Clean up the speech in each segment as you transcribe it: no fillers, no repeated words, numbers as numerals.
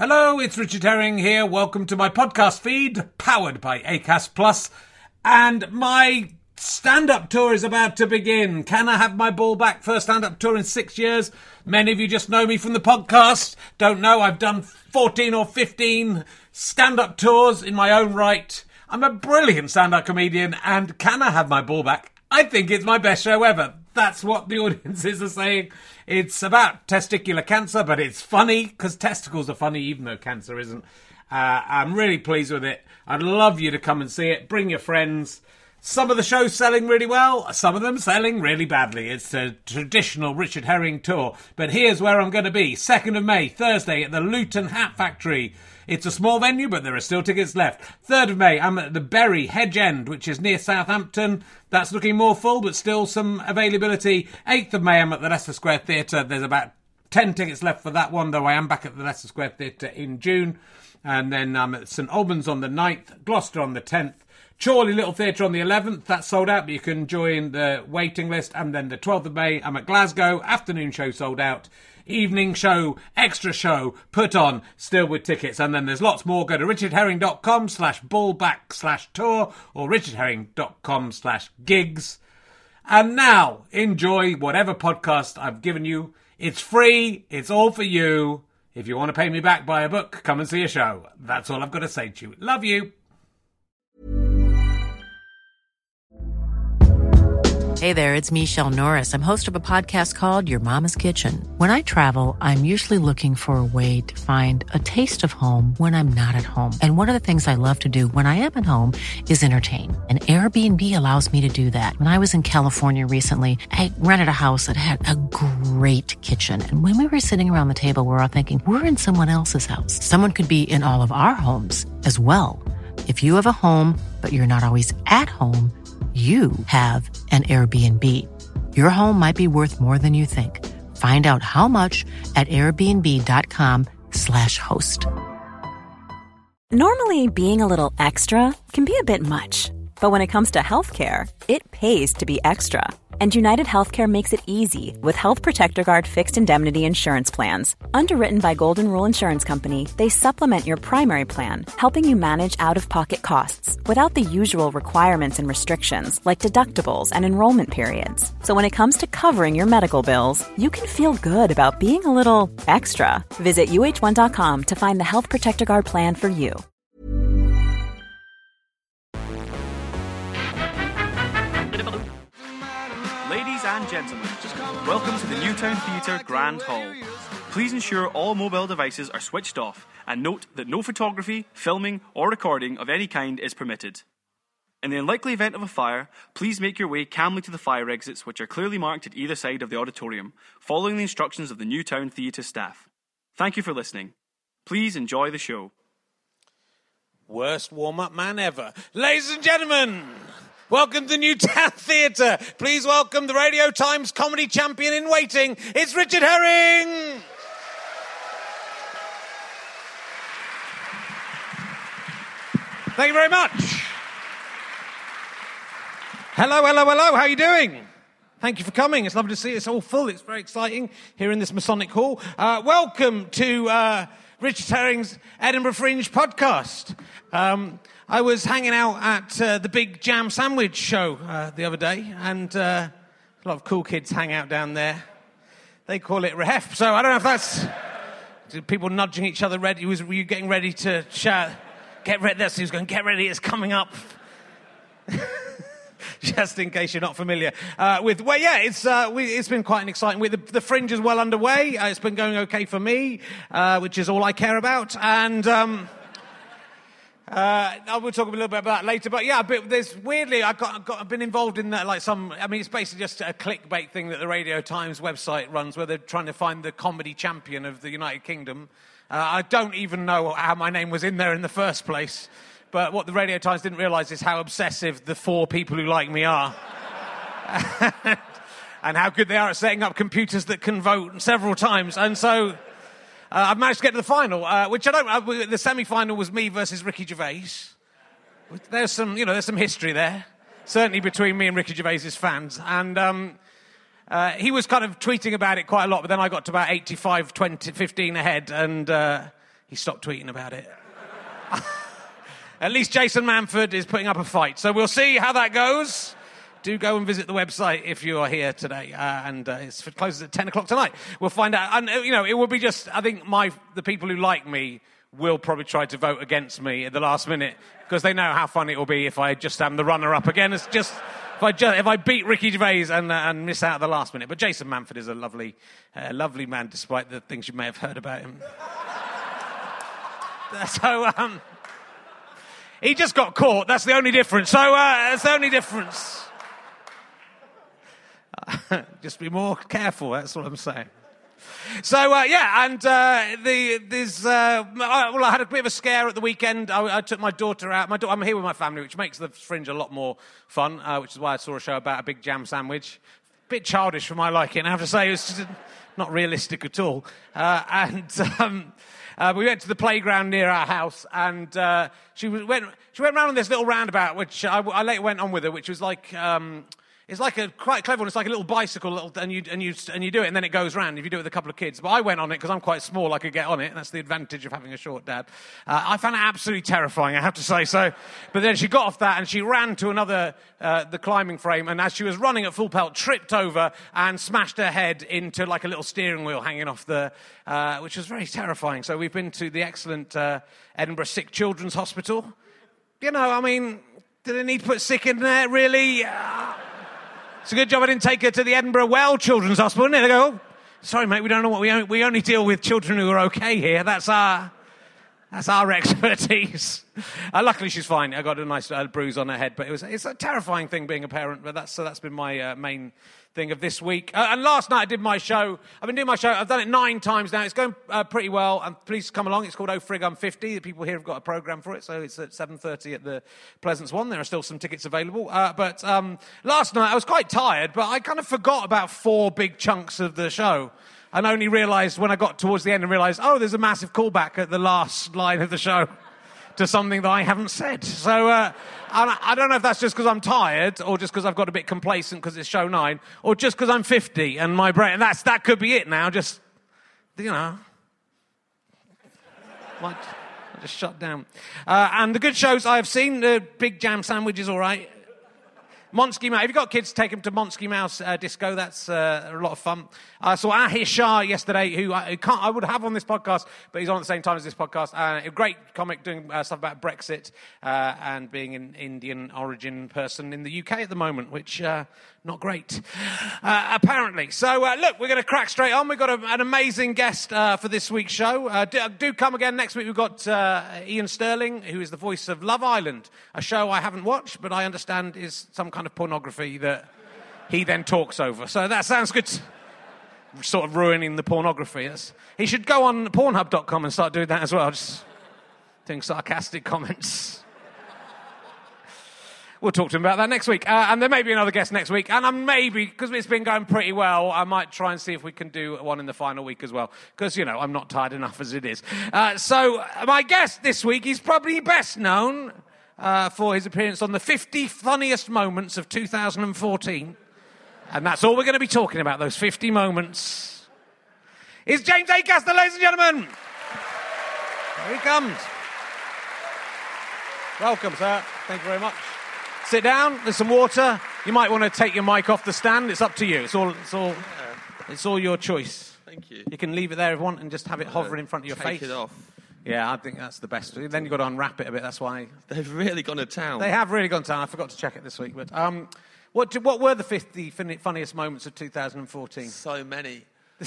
Hello, it's Richard Herring here. Welcome to my podcast feed, powered by Acast Plus. And my stand-up tour is about to begin. Can I have my ball back? First stand-up tour in 6 years. Many of you just know me from the podcast. Don't know, I've done 14 or 15 stand-up tours in my own right. I'm a brilliant stand-up comedian, and can I have my ball back? I think it's my best show ever. That's what the audiences are saying. It's about testicular cancer, but it's funny, because testicles are funny, even though cancer isn't. I'm really pleased with it. I'd love you to come and see it. Bring your friends. Some of the shows selling really well, some of them selling really badly. It's a traditional Richard Herring tour. But here's where I'm going to be. 2nd of May, Thursday, at the Luton Hat Factory. It's a small venue, but there are still tickets left. 3rd of May, I'm at the Bury Hedge End, which is near Southampton. That's looking more full, but still some availability. 8th of May, I'm at the Leicester Square Theatre. There's about 10 tickets left for that one, though I am back at the Leicester Square Theatre in June. And then I'm at St Albans on the 9th, Gloucester on the 10th. Chorley Little Theatre on the 11th, that's sold out, but you can join the waiting list. And then the 12th of May, I'm at Glasgow, afternoon show sold out, evening show, extra show, put on, still with tickets. And then there's lots more. Go to richardherring.com/ballback/tour or richardherring.com/gigs. And now, enjoy whatever podcast I've given you. It's free, it's all for you. If you want to pay me back, buy a book, come and see a show. That's all I've got to say to you. Love you. Hey there, it's Michelle Norris. I'm host of a podcast called Your Mama's Kitchen. When I travel, I'm usually looking for a way to find a taste of home when I'm not at home. And one of the things I love to do when I am at home is entertain. And Airbnb allows me to do that. When I was in California recently, I rented a house that had a great kitchen. And when we were sitting around the table, we're all thinking, we're in someone else's house. Someone could be in all of our homes as well. If you have a home, but you're not always at home, you have an Airbnb. Your home might be worth more than you think. Find out how much at airbnb.com/host. Normally, being a little extra can be a bit much. But when it comes to healthcare, it pays to be extra. And United Healthcare makes it easy with Health Protector Guard fixed indemnity insurance plans. Underwritten by Golden Rule Insurance Company, they supplement your primary plan, helping you manage out-of-pocket costs without the usual requirements and restrictions like deductibles and enrollment periods. So when it comes to covering your medical bills, you can feel good about being a little extra. Visit uh1.com to find the Health Protector Guard plan for you. Ladies and gentlemen, welcome to the Newtown Theatre Grand Hall. Please ensure all mobile devices are switched off and note that no photography, filming or recording of any kind is permitted. In the unlikely event of a fire, please make your way calmly to the fire exits, which are clearly marked at either side of the auditorium, following the instructions of the Newtown Theatre staff. Thank you for listening. Please enjoy the show. Worst warm-up man ever. Ladies and gentlemen, welcome to Newtown Theatre. Please welcome the Radio Times comedy champion in waiting. It's Richard Herring. Thank you very much. Hello. How are you doing? Thank you for coming. It's lovely to see you. It's all full. It's very exciting here in this Masonic Hall. Welcome to Richard Herring's Edinburgh Fringe podcast. I was hanging out at the Big Jam Sandwich show the other day, and a lot of cool kids hang out down there. They call it Rehef, so I don't know if that's people nudging each other. Ready? Were you getting ready to shout? Get ready! That's who's going. Get ready! It's coming up. Just in case you're not familiar with. Well, yeah, it's been quite an exciting week. The Fringe is well underway. It's been going okay for me, which is all I care about, and. I will talk a little bit about that later, but yeah, there's weirdly, I've been involved in that, it's basically just a clickbait thing that the Radio Times website runs, where they're trying to find the comedy champion of the United Kingdom. I don't even know how my name was in there in the first place, but what the Radio Times didn't realise is how obsessive the 4 people who like me are. And how good they are at setting up computers that can vote several times, and so... I've managed to get to the final, which the semi-final was me versus Ricky Gervais. There's some history there, certainly between me and Ricky Gervais's fans. And he was kind of tweeting about it quite a lot, but then I got to about 85-15 ahead, and he stopped tweeting about it. At least Jason Manford is putting up a fight. So we'll see how that goes. Do go and visit the website if you are here today. And it closes at 10 o'clock tonight. We'll find out. And, it will be just, I think the people who like me will probably try to vote against me at the last minute because they know how funny it will be if I just am the runner-up again. It's just... If I beat Ricky Gervais and miss out at the last minute. But Jason Manford is a lovely man, despite the things you may have heard about him. So, he just got caught. That's the only difference. So, that's the only difference. Just be more careful. That's what I'm saying. So, I had a bit of a scare at the weekend. I took my daughter out. I'm here with my family, which makes the Fringe a lot more fun, which is why I saw a show about a big jam sandwich. Bit childish for my liking, I have to say. It was just not realistic at all. We went to the playground near our house, and she went round on this little roundabout, which I later went on with her, which was like... it's like a quite clever one. It's like a little bicycle, and you do it, and then it goes round if you do it with a couple of kids. But I went on it because I'm quite small. I could get on it, and that's the advantage of having a short dad. I found it absolutely terrifying, I have to say. So, but then she got off that and she ran to another the climbing frame, and as she was running at full pelt, tripped over and smashed her head into like a little steering wheel hanging off which was very terrifying. So we've been to the excellent Edinburgh Sick Children's Hospital. Do they need to put sick in there? Really? It's a good job I didn't take her to the Edinburgh Well Children's Hospital, isn't it? They go, oh, sorry, mate, we don't know what we only deal with children who are okay here. That's our expertise. Luckily, she's fine. I got a nice bruise on her head, but it's a terrifying thing being a parent. But that's been my main thing of this week. And last night I did my show. I've been doing my show. I've done it 9 times now. It's going pretty well. And please come along. It's called Oh Frig, I'm 50. The people here have got a programme for it. So it's at 7:30 at the Pleasance One. There are still some tickets available. But last night I was quite tired, but I kind of forgot about 4 big chunks of the show. And only realised when I got towards the end and realised, there's a massive callback at the last line of the show to something that I haven't said. So I don't know if that's just because I'm tired or just because I've got a bit complacent because it's show 9 or just because I'm 50 and my brain... And that could be it now. Just, I just shut down. And the good shows I have seen, the Big Jam Sandwich is all right. Monsky Mouse. If you've got kids, take them to Monsky Mouse Disco. That's a lot of fun. I saw Ahir Shah yesterday, who I would have on this podcast, but he's on at the same time as this podcast. A great comic doing stuff about Brexit and being an Indian origin person in the UK at the moment, which not great, apparently. So, look, we're going to crack straight on. We've got an amazing guest for this week's show. Do come again next week. We've got Ian Sterling, who is the voice of Love Island, a show I haven't watched, but I understand is some kind of pornography that he then talks over. So that sounds good. Sort of ruining the pornography. He should go on Pornhub.com and start doing that as well. Just doing sarcastic comments. We'll talk to him about that next week. And there may be another guest next week. And maybe, because it's been going pretty well, I might try and see if we can do one in the final week as well. Because, I'm not tired enough as it is. So my guest this week is probably best known for his appearance on the 50 funniest moments of 2014. And that's all we're going to be talking about, those 50 moments. It's James Acaster, ladies and gentlemen. Here he comes. Welcome, sir. Thank you very much. Sit down. There's some water. You might want to take your mic off the stand. It's up to you. It's all your choice. Thank you. You can leave it there if you want and just have it hovering in front of your face. Take it off. Yeah, I think that's the best. Then you've got to unwrap it a bit. That's why. They've really gone to town. They have really gone to town. I forgot to check it this week. But what were the 50 funniest moments of 2014? So many.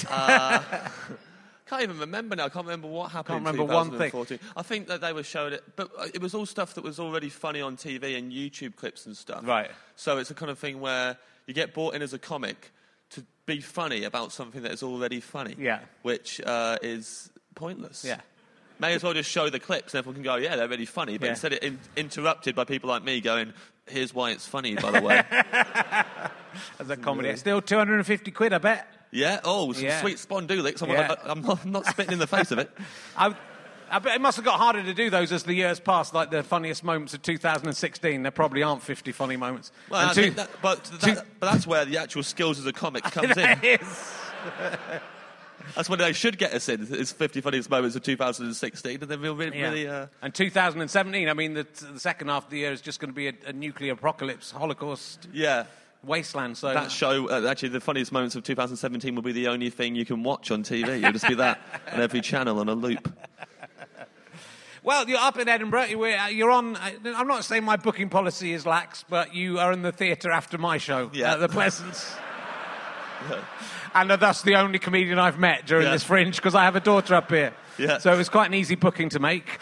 Can't even remember now. I can't remember what happened in 2014. One thing. I think that they were showing it, but it was all stuff that was already funny on TV and YouTube clips and stuff. Right. So it's a kind of thing where you get brought in as a comic to be funny about something that is already funny. Yeah. Which is pointless. Yeah. May as well just show the clips and everyone can go, yeah, they're really funny. But instead interrupted by people like me going, here's why it's funny, by the way. As a comedy. It's still 250 quid, I bet. Yeah, sweet Spondulix. I'm not spitting in the face of it. I bet it must have got harder to do those as the years passed, like the funniest moments of 2016. There probably aren't 50 funny moments. Well, but that's where the actual skills as a comic comes in. It is. That's when they should get us in. It's 50 Funniest Moments of 2016, and then we'll really... And 2017, I mean, the second half of the year is just going to be a nuclear apocalypse, Holocaust wasteland. So that show, actually, the Funniest Moments of 2017 will be the only thing you can watch on TV. It'll just be that on every channel on a loop. Well, you're up in Edinburgh. You're on... I'm not saying my booking policy is lax, but you are in the theatre after my show at the Pleasance. And are thus the only comedian I've met during this Fringe, because I have a daughter up here. Yeah. So it was quite an easy booking to make.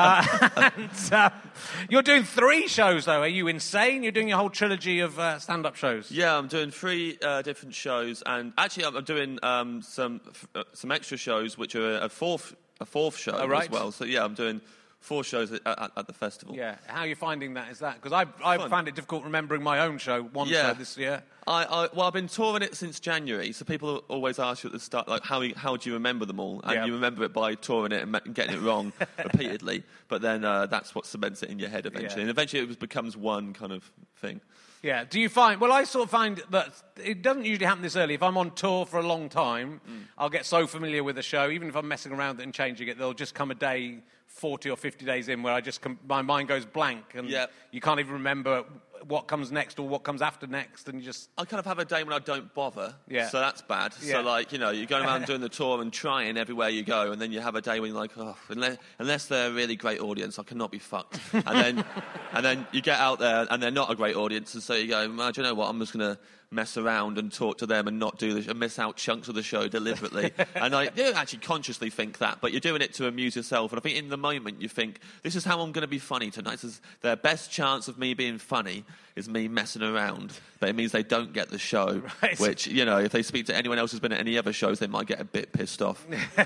You're doing 3 shows, though. Are you insane? You're doing your whole trilogy of stand-up shows. Yeah, I'm doing 3 different shows, and actually I'm doing some extra shows, which are a fourth show as well. So yeah, I'm doing 4 shows at the festival. Yeah, how are you finding that? Is that because I found it difficult remembering my own show show this year. I've been touring it since January, so people always ask you at the start, like, how do you remember them all? And you remember it by touring it and getting it wrong repeatedly. But then that's what cements it in your head eventually. And eventually it becomes one kind of thing. Yeah. Do you find... Well, I sort of find that it doesn't usually happen this early. If I'm on tour for a long time, I'll get so familiar with the show, even if I'm messing around with it and changing it, there'll just come a day 40 or 50 days in where my mind goes blank and you can't even remember what comes next or what comes after next, and you just... I kind of have a day when I don't bother, so that's bad. So, like, you know, you're going around doing the tour and trying everywhere you go, and then you have a day when you're like, oh, unless they're a really great audience, I cannot be fucked. And then you get out there and they're not a great audience, and so you go, well, do you know what, I'm just going to mess around and talk to them and not do and miss out chunks of the show deliberately. And I don't actually consciously think that, but you're doing it to amuse yourself. And I think in the moment you think, this is how I'm going to be funny tonight. This is their best chance of me being funny is me messing around. But it means they don't get the show, which, you know, if they speak to anyone else who's been at any other shows, they might get a bit pissed off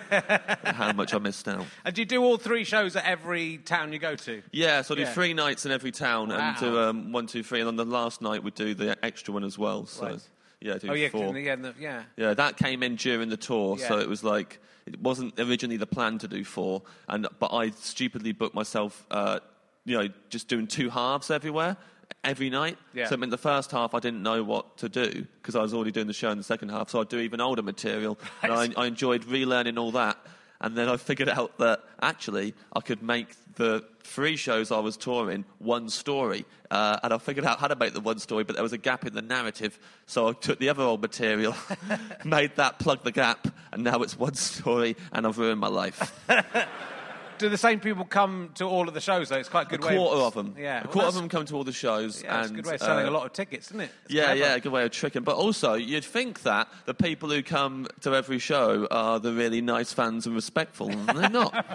at how much I missed out. And do you do all 3 shows at every town you go to? Yeah, so I do 3 nights in every town and do 1, 2, 3, and on the last night we do the extra one as well. So yeah, do 4. Yeah, that came in during the tour, so it was like it wasn't originally the plan to do 4, but I stupidly booked myself, just doing 2 halves every night. Yeah. So in the first half, I didn't know what to do because I was already doing the show in the second half. So I'd do even older material, and I enjoyed relearning all that. And then I figured out that actually I could make the 3 shows I was touring one story. And I figured out how to make the one story, but there was a gap in the narrative. So I took the other old material, made that plug the gap, and now it's one story, and I've ruined my life. Do the same people come to all of the shows, though? It's quite a good way. A quarter of them. Yeah. A quarter of them come to all the shows. Yeah, it's a good way of selling a lot of tickets, isn't it? It's a good way of tricking. But also, you'd think that the people who come to every show are the really nice fans and respectful, and they're not.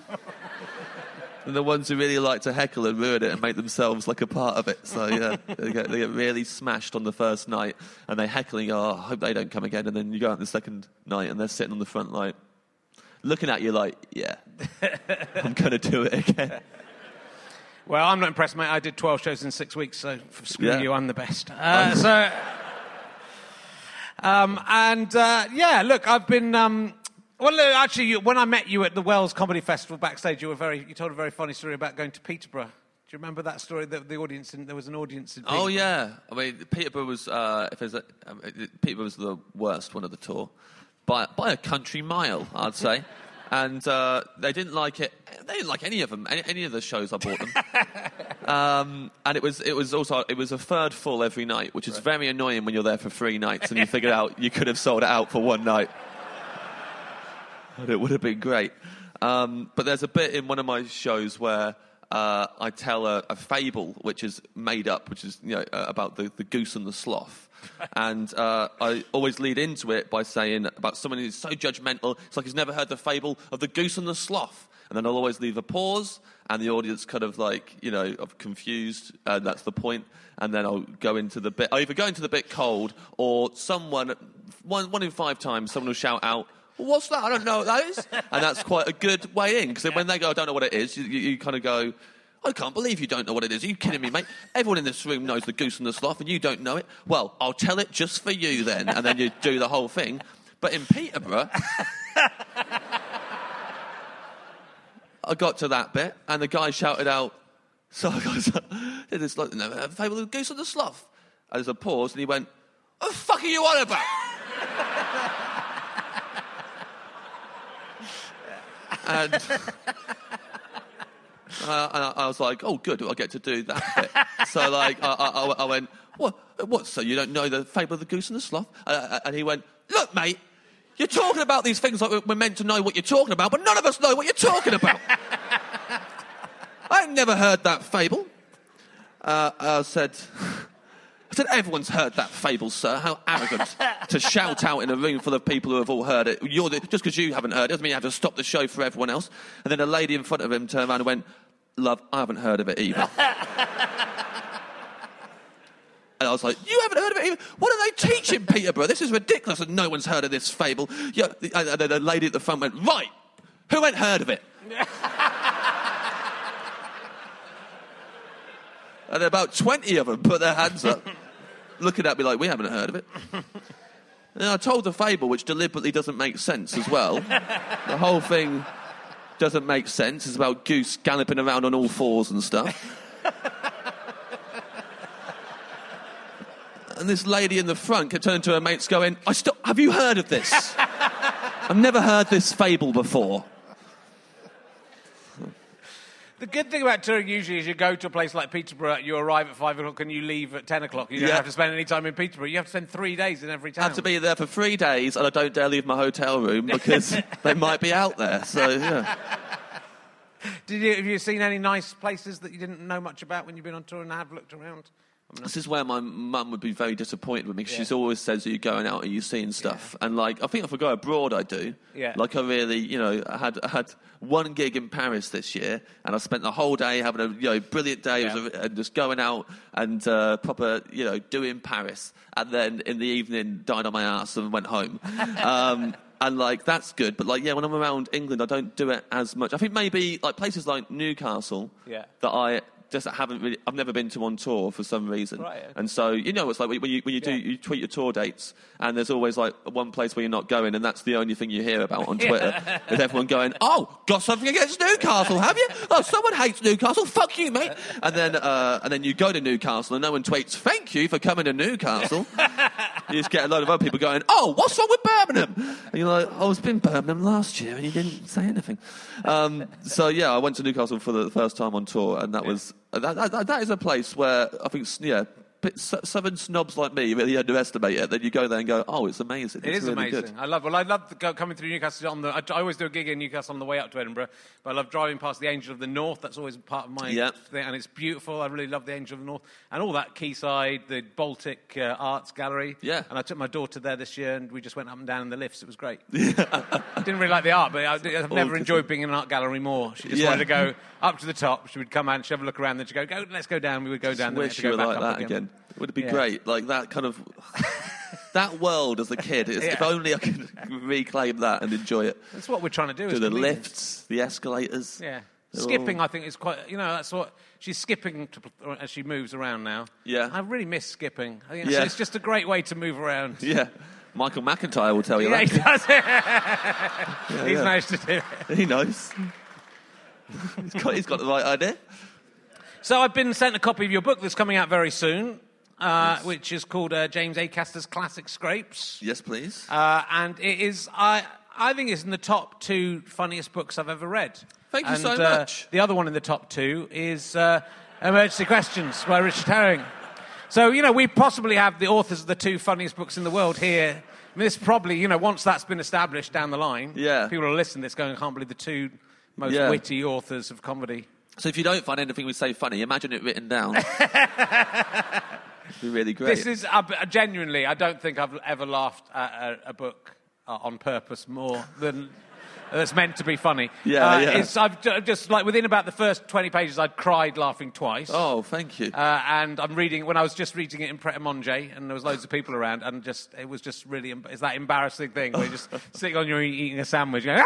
And the ones who really like to heckle and ruin it and make themselves like a part of it. So, yeah, they get really smashed on the first night, and they heckle and go, I hope they don't come again. And then you go out the second night, and they're sitting on the front like, looking at you like, yeah, I'm going to do it again. Well, I'm not impressed, mate. I did 12 shows in 6 weeks, so screw you, I'm the best. Look, I've been... actually, when I met you at the Wells Comedy Festival backstage, you told a very funny story about going to Peterborough. Do you remember that story? There was an audience in Peterborough. Oh, yeah. I mean, Peterborough was... Peterborough was the worst one of the tour. By a country mile, I'd say. And they didn't like it. They didn't like any of them, any of the shows I bought them. And it was a third full every night, which is very annoying when you're there for 3 nights and you figure out you could have sold it out for 1 night. And it would have been great. But there's a bit in one of my shows where I tell a fable which is made up, which is about the goose and the sloth. And I always lead into it by saying about someone who's so judgmental, it's like he's never heard the fable of the goose and the sloth. And then I'll always leave a pause, and the audience kind of like, of confused, and that's the point. And then I'll go into the bit, I either go into the bit cold, or someone, one in 5 times, someone will shout out, what's that? I don't know what that is. And that's quite a good way in, because when they go, I don't know what it is, you kind of go, I can't believe you don't know what it is. Are you kidding me, mate? Everyone in this room knows the goose and the sloth, and you don't know it. Well, I'll tell it just for you then, and then you do the whole thing. But in Peterborough, I got to that bit, and the guy shouted out, so I goes, it's like, no, fable of the goose and the sloth. And there's a pause, and he went, what the fuck are you on about? And I was like, oh, good, I get to do that bit. So, like, I went, what, so you don't know the fable of the goose and the sloth? And he went, look, mate, you're talking about these things like we're meant to know what you're talking about, but none of us know what you're talking about. I've never heard that fable. I said, everyone's heard that fable, sir. How arrogant to shout out in a room full of people who have all heard it. Just because you haven't heard it doesn't mean you have to stop the show for everyone else. And then a lady in front of him turned around and went, love, I haven't heard of it either. And I was like, you haven't heard of it either? What are they teaching Peterborough? This is ridiculous and no one's heard of this fable. Yeah, and then the lady at the front went, right, who ain't heard of it? And about 20 of them put their hands up, looking at me like, we haven't heard of it. And I told the fable, which deliberately doesn't make sense as well. The whole thing doesn't make sense. It's about Goose galloping around on all fours and stuff. And this lady in the front kept turning to her mates going, have you heard of this? I've never heard this fable before. The good thing about touring usually is you go to a place like Peterborough, you arrive at 5 o'clock and you leave at 10 o'clock. You don't have to spend any time in Peterborough. You have to spend 3 days in every town. I have to be there for 3 days and I don't dare leave my hotel room because they might be out there. So, yeah. Have you seen any nice places that you didn't know much about when you've been on tour and have looked around? This is where my mum would be very disappointed with me. She always says that you're going out and you're seeing stuff. Yeah. And, like, I think if I go abroad, I do. Yeah. Like, I really, I had one gig in Paris this year, and I spent the whole day having a brilliant day and just going out and proper, doing Paris. And then in the evening, died on my ass and went home. And, like, that's good. But, like, when I'm around England, I don't do it as much. I think maybe, like, places like Newcastle that I've never been to on tour for some reason. Right, okay. And so, it's like when you tweet your tour dates, and there's always like one place where you're not going, and that's the only thing you hear about on Twitter. With everyone going, oh, got something against Newcastle, have you? Oh, someone hates Newcastle, fuck you, mate. And then you go to Newcastle, and no one tweets, thank you for coming to Newcastle. You just get a load of other people going, oh, what's wrong with Birmingham? And you're like, I was in Birmingham last year, and you didn't say anything. So, I went to Newcastle for the first time on tour, and that was... That is a place where I think, southern snobs like me really underestimate it. Then you go there and go, oh, it's amazing. It is really amazing. Good. I love coming through Newcastle. I always do a gig in Newcastle on the way up to Edinburgh, but I love driving past the Angel of the North. That's always part of my thing, and it's beautiful. I really love the Angel of the North. And all that quayside, the Baltic Arts Gallery. Yeah. And I took my daughter there this year, and we just went up and down in the lifts. It was great. I didn't really like the art, but I've never enjoyed being in an art gallery more. She just wanted to go up to the top. She would come out and she'd have a look around, then she'd go, let's go down. We would go down. I wish you were like that again. Would it be great? Like that kind of... that world as a kid. If only I could reclaim that and enjoy it. That's what we're trying to do. Do the lifts, the escalators. Yeah. Skipping, I think, is quite... that's what... She's skipping as she moves around now. Yeah. I really miss skipping. I think it's just a great way to move around. Yeah. Michael McIntyre will tell you that. He does. He's managed to do it. He knows. He's got the right idea. So I've been sent a copy of your book that's coming out very soon, which is called James Acaster's Classic Scrapes. Yes, please. And it is, I think it's in the top 2 funniest books I've ever read. Thank you so much. The other one in the top 2 is Emergency Questions by Richard Herring. So, we possibly have the authors of the 2 funniest books in the world here. I mean, this probably, once that's been established down the line, people will listen to this going, I can't believe the 2 most witty authors of comedy. So if you don't find anything we say funny, imagine it written down. It'd be really great. This is, genuinely, I don't think I've ever laughed at a book on purpose more than... That's meant to be funny. I've just, like, within about the first 20 pages, I'd cried laughing twice. Oh, thank you. And I'm reading, when I was just reading it in Pret a Manger, and there was loads of people around, and it was just really, it's that embarrassing thing where you're just sitting on your eating a sandwich, going,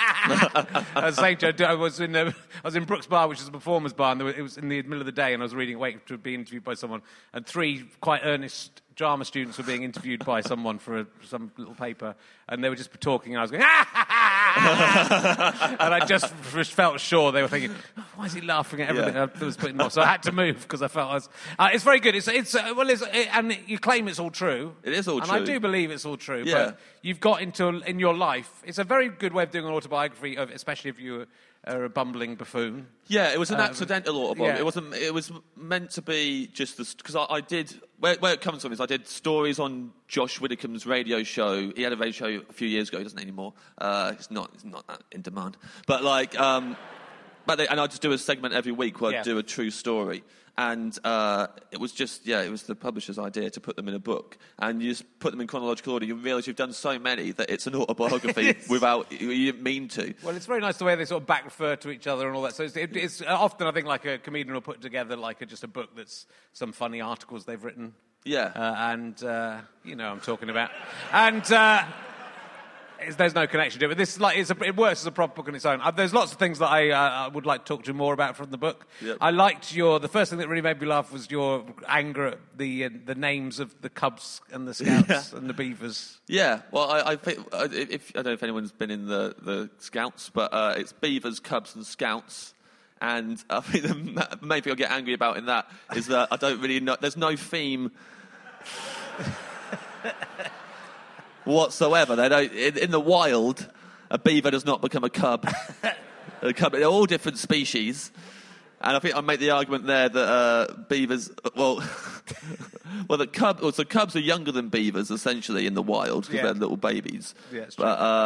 I was in Brooks Bar, which is a performers bar, and it was in the middle of the day, and I was waiting to be interviewed by someone, and 3 quite earnest drama students were being interviewed by someone for some little paper, and they were just talking, and I was going, And I just felt sure they were thinking, why is he laughing at everything I was putting on? So I had to move because I felt I was... it's very good. And you claim it's all true. It is all and true. I do believe it's all true. Yeah. But you've got in your life... It's a very good way of doing an autobiography, especially if you are a bumbling buffoon. Yeah, it was an accidental autobiography. Yeah. It was meant to be just this... Because I did... Where it comes from is I did stories on Josh Widdicombe's radio show. He had a radio show a few years ago. He doesn't anymore. It's not that in demand. But and I just do a segment every week where I do a true story. And it was it was the publisher's idea to put them in a book. And you just put them in chronological order. You realise you've done so many that it's an autobiography without... You didn't mean to. Well, it's very nice the way they sort of back refer to each other and all that. So it's often, I think, like a comedian will put together just a book that's some funny articles they've written. Yeah. You know what I'm talking about. And... there's no connection to it, but this it works as a proper book on its own. There's lots of things that I would like to talk to you more about from the book. Yep. I liked the first thing that really made me laugh was your anger at the names of the Cubs and the Scouts and the Beavers. Yeah, well, I think I don't know if anyone's been in the Scouts, but it's Beavers, Cubs, and Scouts. And I think the main thing I get angry about in that is that I don't really know. There's no theme. Whatsoever. They don't, in the wild, a beaver does not become a cub. They're all different species. And I think I make the argument there that beavers... the cubs are younger than beavers, essentially, in the wild, because they're little babies. Yeah, it's true.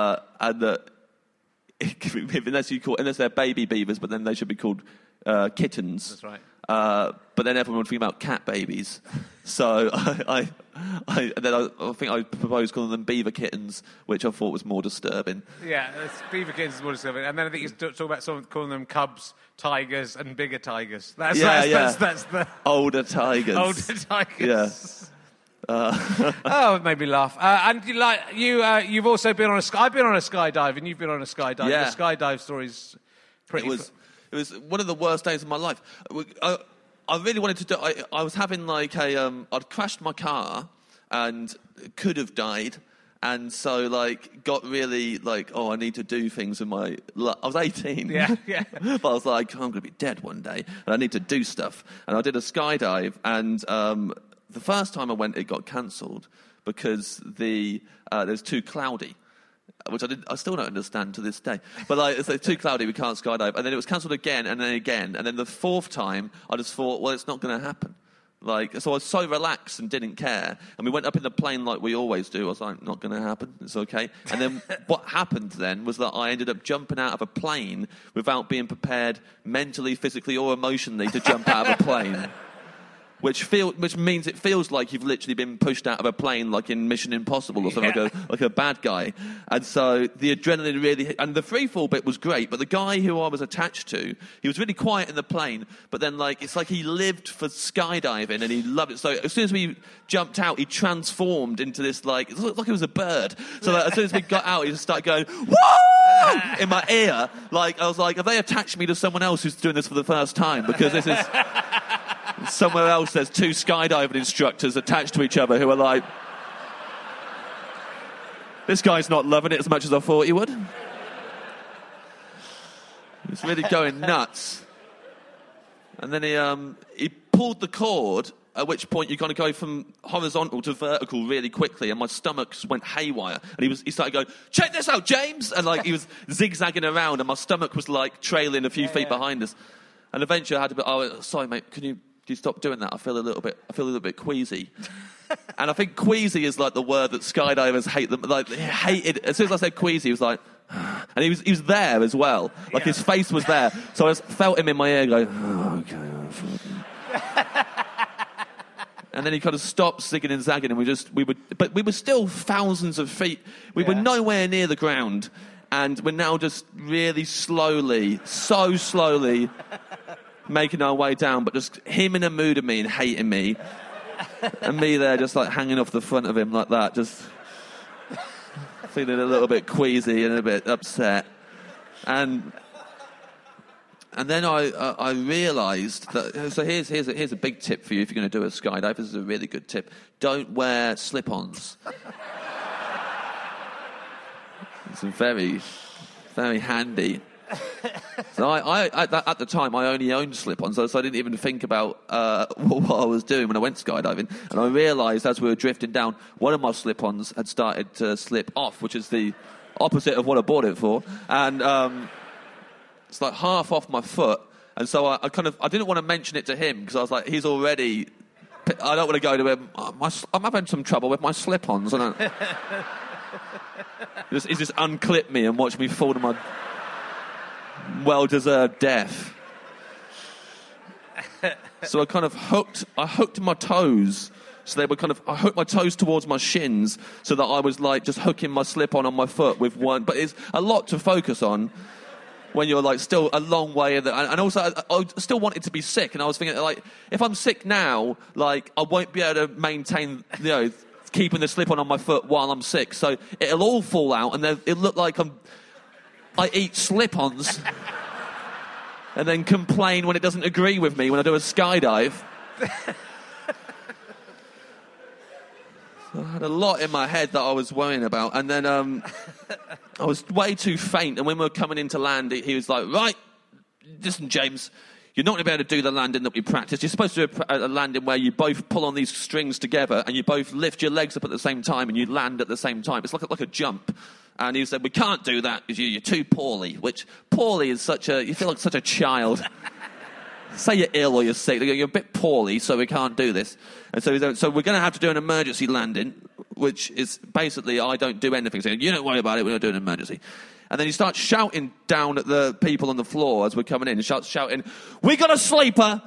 Unless they're baby beavers, but then they should be called kittens. That's right. But then everyone would think about cat babies. So I think I proposed calling them beaver kittens, which I thought was more disturbing. Yeah, beaver kittens is more disturbing. And then I think you talk about someone calling them cubs, tigers, and bigger tigers. That's the... Older tigers. Older tigers. Yeah. It made me laugh. And you've also been on I've been on a skydive, and you've been on a skydive. Yeah. The skydive story's pretty... It was one of the worst days of my life. I really wanted to do... I was having I'd crashed my car and could have died. And so, got really, I need to do things in my... I was 18. Yeah. But I was like, I'm going to be dead one day, and I need to do stuff. And I did a skydive, and the first time I went, it got cancelled because it was too cloudy. Which I still don't understand to this day. But it's too cloudy, we can't skydive. And then it was cancelled again, and then again. And then the fourth time, I just thought, well, it's not going to happen. So I was so relaxed and didn't care. And we went up in the plane like we always do. I was like, not going to happen. It's okay. And then what happened then was that I ended up jumping out of a plane without being prepared mentally, physically, or emotionally to jump out of a plane. Which means it feels like you've literally been pushed out of a plane, like in Mission Impossible or something, like a bad guy. And so the adrenaline really... And the free fall bit was great, but the guy who I was attached to, he was really quiet in the plane, but then, it's like he lived for skydiving and he loved it. So as soon as we jumped out, he transformed into this, it looked like it was a bird. So as soon as we got out, he just started going, woo! In my ear. I was like, have they attached me to someone else who's doing this for the first time? Because this is... Somewhere else, there's two skydiving instructors attached to each other who are like, this guy's not loving it as much as I thought he would. He's really going nuts. And then he pulled the cord, at which point you're going to go from horizontal to vertical really quickly, and my stomach just went haywire. And he started going, check this out, James! And he was zigzagging around, and my stomach was trailing a few feet behind us. And eventually I had to be, sorry, mate, can you stop doing that? I feel a little bit queasy. And I think queasy is the word that skydivers hate them. He hated. As soon as I said queasy, he was like, and he was there as well. His face was there. So I just felt him in my ear going, oh, okay. And then he kind of stopped zigging and zagging, and but we were still thousands of feet. We were nowhere near the ground. And we're now just really slowly, so slowly, making our way down, but just him in a mood of me and hating me, and me there just hanging off the front of him like that, just feeling a little bit queasy and a bit upset. And then I realised that. So here's a big tip for you if you're going to do a skydive. This is a really good tip. Don't wear slip-ons. It's a very Very handy. So I at the time, I only owned slip-ons, so I didn't even think about what I was doing when I went skydiving. And I realised as we were drifting down, one of my slip-ons had started to slip off, which is the opposite of what I bought it for. And it's like half off my foot. And so I didn't want to mention it to him because I was like, he's already... I don't want to go to him, I'm having some trouble with my slip-ons. And he just unclipped me and watched me fall to my... well-deserved death. So I hooked my toes. So they were I hooked my toes towards my shins so that I was like just hooking my slip-on my foot with one. But it's a lot to focus on when you're like still a long way in and also I still wanted to be sick, and I was thinking like if I'm sick now, like I won't be able to maintain, keeping the slip-on my foot while I'm sick. So it'll all fall out, and then it'll look like I eat slip-ons and then complain when it doesn't agree with me when I do a skydive. So I had a lot in my head that I was worrying about. And then I was way too faint. And when we were coming into land, he was like, right, listen, James, you're not going to be able to do the landing that we practiced. You're supposed to do a landing where you both pull on these strings together and you both lift your legs up at the same time and you land at the same time. It's like a jump. And he said, we can't do that because you're too poorly, which poorly is you feel like such a child. Say you're ill or you're sick, you're a bit poorly, so we can't do this. And so we're going to have to do an emergency landing, which is basically I don't do anything. So you don't worry about it, we're not doing an emergency. And then he starts shouting down at the people on the floor as we're coming in. He starts shouting, we got a sleeper!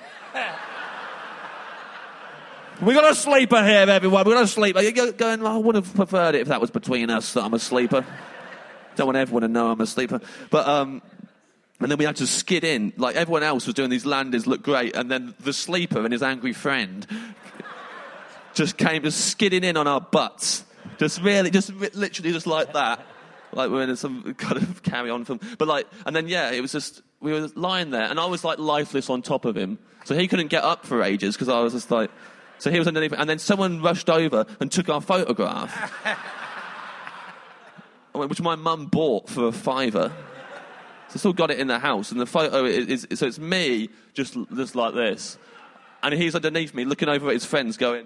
We got a sleeper here, everyone. We got a sleeper. You're going, I would have preferred it if that was between us that I'm a sleeper. Don't want everyone to know I'm a sleeper. But and then we had to skid in. Like everyone else was doing these landings, looked great, and then the sleeper and his angry friend just came skidding in on our butts. Literally just like that. Like we're in some kind of carry-on film. But and then it was just, we were lying there, and I was like lifeless on top of him. So he couldn't get up for ages because I was just like... So he was underneath, and then someone rushed over and took our photograph, which my mum bought for £5. So I still got it in the house, and the photo is so it's me just like this, and he's underneath me looking over at his friends going...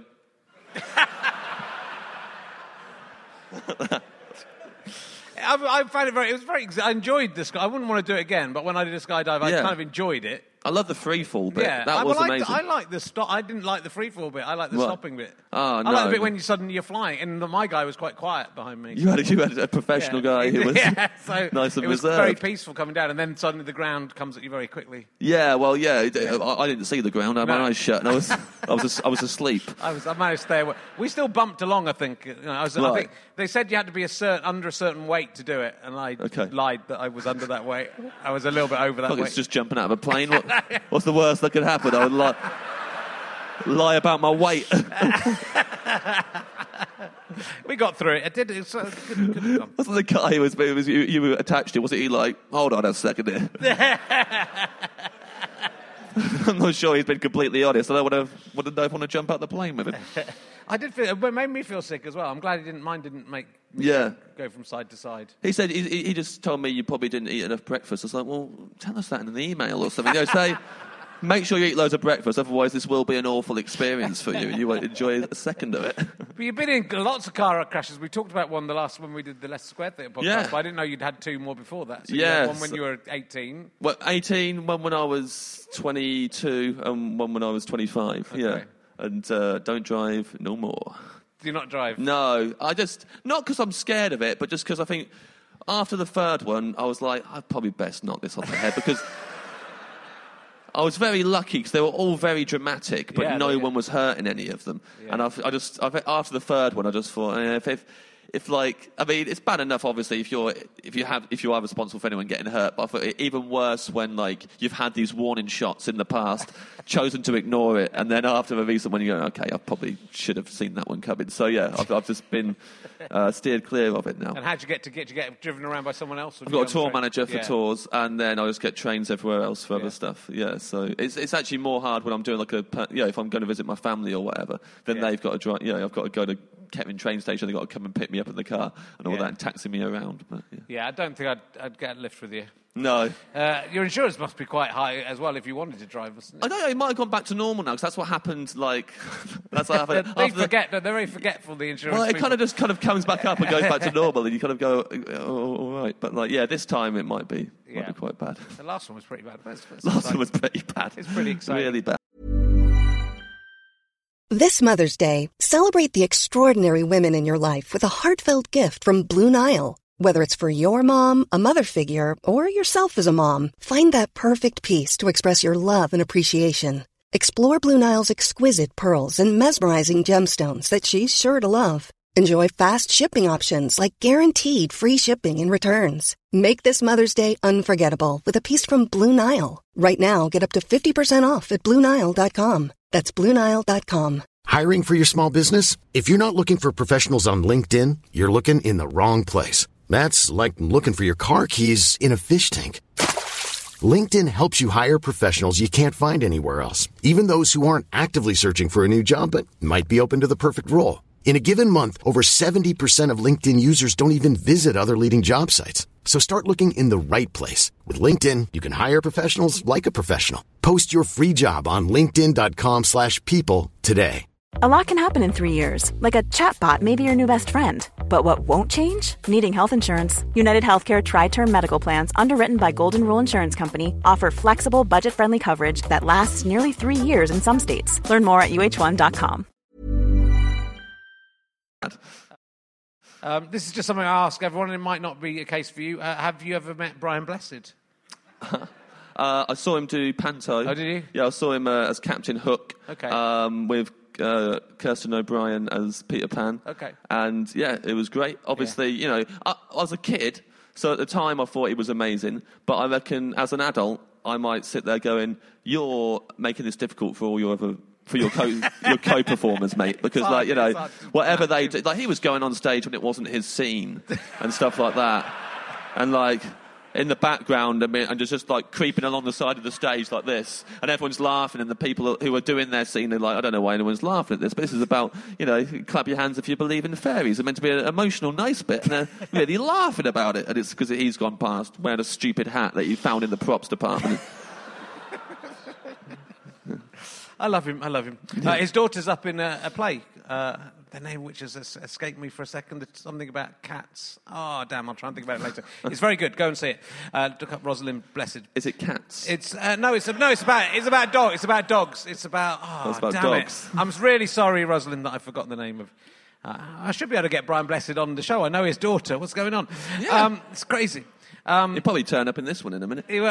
I found it I enjoyed this. I wouldn't want to do it again, but when I did a skydive, I kind of enjoyed it. I love the free fall bit. Yeah, that was amazing. I like the stop. I didn't like the free fall bit. I like the stopping bit. Oh, no. I like the bit when you're flying, and my guy was quite quiet behind me. You had a professional guy who was so nice and it was reserved. very peaceful coming down, and then suddenly the ground comes at you very quickly. Yeah, well, I didn't see the ground. I had my eyes shut, and I was asleep. I managed to stay away. We still bumped along, I think. I think they said you had to be under a certain weight to do it, and I lied that I was under that weight. I was a little bit over that weight. It's just jumping out of a plane. What's the worst that could happen? I would lie about my weight. We got through it. It did. It's good. Wasn't the guy you were attached to? Wasn't he like, hold on a second here? I'm not sure he's been completely honest. I don't want to jump out the plane with him. I did feel it made me feel sick as well. I'm glad didn't make me go from side to side. He said he just told me you probably didn't eat enough breakfast. I was like, well, tell us that in an email or something. Say, make sure you eat loads of breakfast, otherwise this will be an awful experience for you and you won't enjoy a second of it. But you've been in lots of car crashes. We talked about one when we did the Leicester Square Theatre podcast, but I didn't know you'd had two more before that. So you had one when you were 18. Well, 18, one when I was 22, and one when I was 25, okay. And don't drive no more. Do you not drive? No, not because I'm scared of it, but just because I think after the third one, I was like, I'd probably best knock this off the head because I was very lucky because they were all very dramatic, but no one was hurt in any of them. Yeah. And after the third one, I just thought, it's bad enough, obviously, if you are responsible for anyone getting hurt. But I thought even worse when you've had these warning shots in the past, chosen to ignore it, and then after the recent one, you go, okay, I probably should have seen that one coming. So I've just been steered clear of it now. And how'd you get driven around by someone else? I've got a tour manager for tours, and then I just get trains everywhere else for other stuff. Yeah, so it's actually more hard when I'm doing if I'm going to visit my family or whatever. Then they've got to drive. I've got to go to Kettering train station. They got to come and pick me up in the car and all that, and taxi me around. But, I don't think I'd get a lift with you. No. Your insurance must be quite high as well if you wanted to drive, mustn't it? I know, it might have gone back to normal now, because that's what happened, that's what happened. They're very forgetful, the insurance Well, it people. kind of comes back up and goes back to normal, and you kind of go, oh, all right. But, this time it might be quite bad. The last one was pretty bad. Last one was pretty bad. It's pretty exciting. Really bad. This Mother's Day, celebrate the extraordinary women in your life with a heartfelt gift from Blue Nile. Whether it's for your mom, a mother figure, or yourself as a mom, find that perfect piece to express your love and appreciation. Explore Blue Nile's exquisite pearls and mesmerizing gemstones that she's sure to love. Enjoy fast shipping options like guaranteed free shipping and returns. Make this Mother's Day unforgettable with a piece from Blue Nile. Right now, get up to 50% off at BlueNile.com. That's BlueNile.com. Hiring for your small business? If you're not looking for professionals on LinkedIn, you're looking in the wrong place. That's like looking for your car keys in a fish tank. LinkedIn helps you hire professionals you can't find anywhere else, even those who aren't actively searching for a new job but might be open to the perfect role. In a given month, over 70% of LinkedIn users don't even visit other leading job sites. So start looking in the right place. With LinkedIn, you can hire professionals like a professional. Post your free job on linkedin.com/people today. A lot can happen in 3 years, like a chatbot may be your new best friend. But what won't change? Needing health insurance. United Healthcare Tri-Term Medical Plans, underwritten by Golden Rule Insurance Company, offer flexible, budget-friendly coverage that lasts nearly 3 years in some states. Learn more at uh1.com. This is just something I ask everyone, and it might not be a case for you. Have you ever met Brian Blessed? I saw him do Panto. Oh, did you? Yeah, I saw him as Captain Hook. Okay. With Kirsten O'Brien as Peter Pan. Okay. And, it was great. Obviously, I was a kid, so at the time I thought he was amazing. But I reckon as an adult, I might sit there going, you're making this difficult for all your co-performers, mate, because whatever they do, he was going on stage when it wasn't his scene and stuff like that, and in the background, and just creeping along the side of the stage like this, and everyone's laughing, and the people who are doing their scene are like, I don't know why anyone's laughing at this, but this is about, clap your hands if you believe in fairies. It's meant to be an emotional, nice bit, and they're really laughing about it, and it's because he's gone past wearing a stupid hat that you found in the props department. I love him. His daughter's up in a play, the name which has escaped me for a second. It's something about cats. Oh, damn, I'll try and think about it later. It's very good. Go and see it. Look up Rosalind Blessed. Is it cats? It's about dogs. It's about dogs. It's about dogs. I'm really sorry, Rosalind, that I've forgotten the name of. I should be able to get Brian Blessed on the show. I know his daughter. What's going on? Yeah. It's crazy. He'll probably turn up in this one in a minute. He will.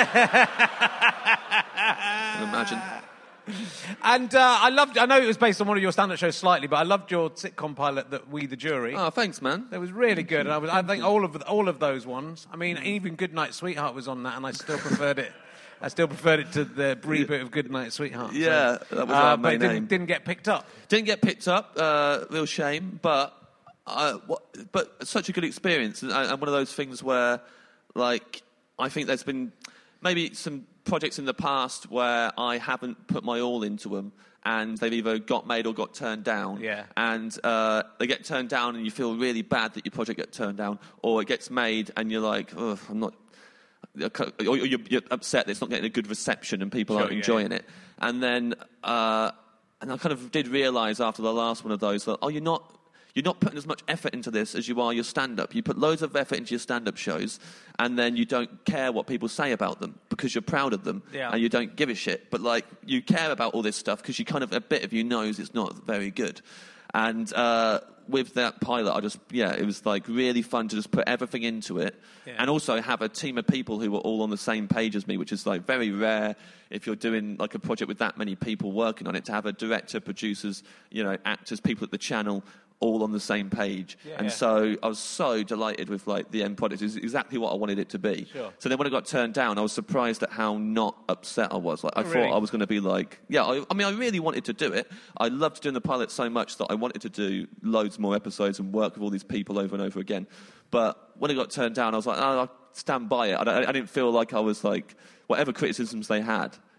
I imagine. And I know it was based on one of your stand-up shows slightly, but I loved your sitcom pilot, that We the Jury. Oh, thanks, man. That was really good. And I think all of those ones. I mean, even Goodnight Sweetheart was on that, and I still preferred it. To the reboot of Goodnight Sweetheart. Yeah, so, that was our main aim. But didn't get picked up. Didn't get picked up. Real shame, but such a good experience, and one of those things where, I think there's been maybe some projects in the past where I haven't put my all into them, and they've either got made or got turned down. Yeah. And they get turned down, and you feel really bad that your project got turned down, or it gets made, and you're like, oh, I'm not. Or you're upset that it's not getting a good reception and people aren't enjoying it. And then, and I kind of did realise after the last one of those that, you're not putting as much effort into this as you are your stand-up. You put loads of effort into your stand-up shows, and then you don't care what people say about them because you're proud of them, and you don't give a shit. But, you care about all this stuff because a bit of you knows it's not very good. And with that pilot, it was, really fun to just put everything into it, and also have a team of people who were all on the same page as me, which is, very rare if you're doing, a project with that many people working on it, to have a director, producers, actors, people at the channel, all on the same page. So I was so delighted with the end product. It was exactly what I wanted it to be. Sure. So then when it got turned down, I was surprised at how not upset I was. I really? thought I was going to be I really wanted to do it. I loved doing the pilot so much that I wanted to do loads more episodes and work with all these people over and over again. But when it got turned down, I was like, I'll stand by it. I didn't feel like I was whatever criticisms they had,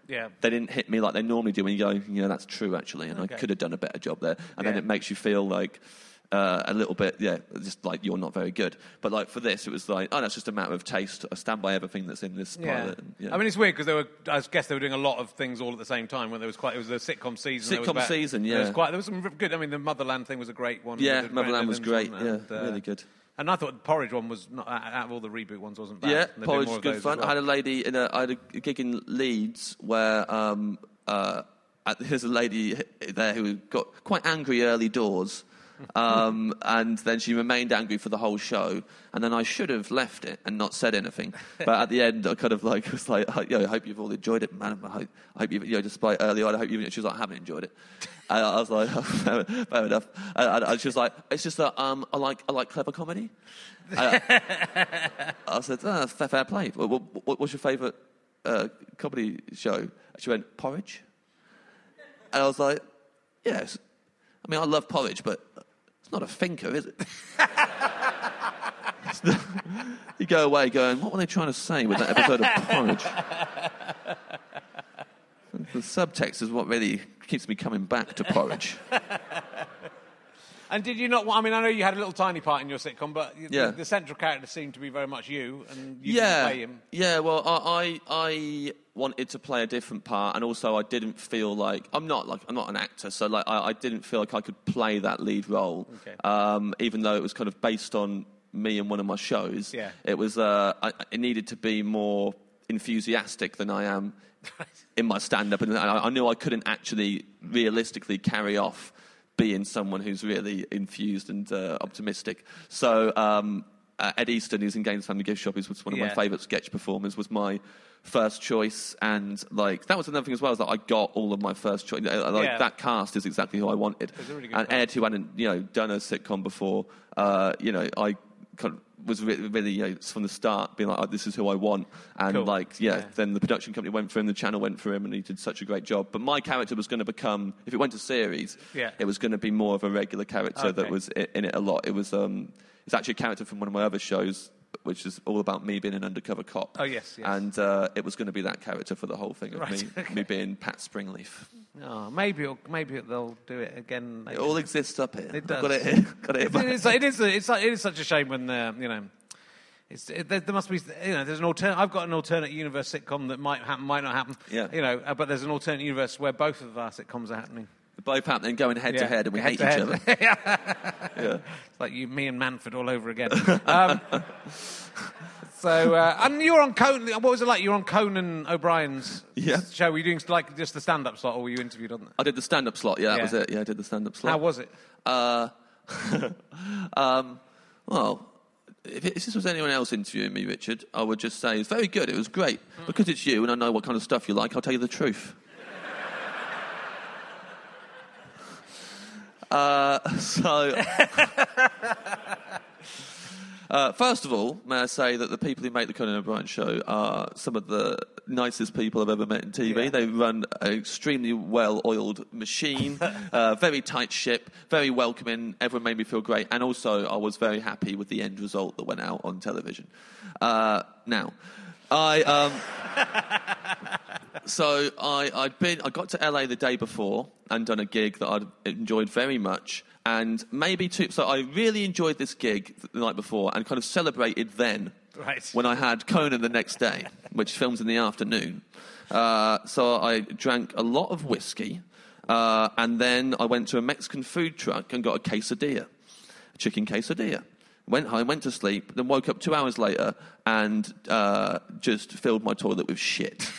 Yeah. They didn't hit me like they normally do when you go, that's true, actually, and I could have done a better job there. And then it makes you feel like a little bit, just like you're not very good. But like for this, it was like, that's just a matter of taste. I stand by everything that's in this pilot. And, I mean, it's weird because I guess they were doing a lot of things all at the same time. When it was a sitcom season. There was some good. I mean, the Motherland thing was a great one. Yeah, Motherland was great. Really good. And I thought the Porridge one was not out of all the reboot ones wasn't bad. Yeah, Porridge was good fun. Well. I had a gig in Leeds where there's a lady there who got quite angry early doors. And then she remained angry for the whole show, and then I should have left it and not said anything. But at the end, I kind of was like, I hope you've all enjoyed it, man. I hope you've, despite early on, I hope you've. She was like, I haven't enjoyed it. And I was like, fair enough. And she was like, it's just that I like clever comedy. I said, fair play. What's your favourite comedy show? And she went, Porridge. And I was like, yes. I mean, I love Porridge, but it's not a thinker, is it? You go away going, what were they trying to say with that episode of Porridge? The subtext is what really keeps me coming back to Porridge. And did you not? I mean, I know you had a little tiny part in your sitcom, but the central character seemed to be very much you, and you didn't play him. Yeah, well, I wanted to play a different part, and also I didn't feel like I'm not an actor, so like I didn't feel like I could play that lead role, even though it was kind of based on me in one of my shows. Yeah. It was it needed to be more enthusiastic than I am in my stand-up, and I knew I couldn't actually realistically carry off being someone who's really infused and optimistic. So Ed Easton, who's in Gaines Family Gift Shop, who's one of my favourite sketch performers, was my first choice. And like that was another thing as well, is that I got all of my first choice. That cast is exactly who I wanted. Really and Ed, who hadn't done a sitcom before, I kind of was really from the start being like, this is who I want. And then the production company went for him, the channel went for him, and he did such a great job. But my character was going to become, if it went to series, it was going to be more of a regular character that was in it a lot. It was it's actually a character from one of my other shows, which is all about me being an undercover cop. Oh, yes. And it was going to be that character for the whole thing of me being Pat Springleaf. Oh, maybe they'll do it again later. It all exists up here. It does. Got it here. It is such a shame when there must be there's an alternate. I've got an alternate universe sitcom that might happen, might not happen. Yeah. But there's an alternate universe where both of our sitcoms are happening. They're both happening, going head to head, and we hate each other. It's like me and Manford all over again. And you were on Conan. What was it like? You were on Conan O'Brien's show. Were you doing like just the stand-up slot, or were you interviewed on that? I did the stand-up slot. Yeah, that was it. Yeah, I did the stand-up slot. How was it? Well, if this was anyone else interviewing me, Richard, I would just say it's very good. It was great because it's you, and I know what kind of stuff you like. I'll tell you the truth. First of all, may I say that the people who make the Conan O'Brien show are some of the nicest people I've ever met in TV. Yeah. They run an extremely well-oiled machine, very tight ship, very welcoming. Everyone made me feel great. And also, I was very happy with the end result that went out on television. Now, I got to LA the day before and done a gig that I'd enjoyed very much. And so I really enjoyed this gig the night before and kind of celebrated then when I had Conan the next day, which films in the afternoon. So I drank a lot of whiskey, and then I went to a Mexican food truck and got a quesadilla, a chicken quesadilla. Went home, went to sleep, then woke up 2 hours later and just filled my toilet with shit.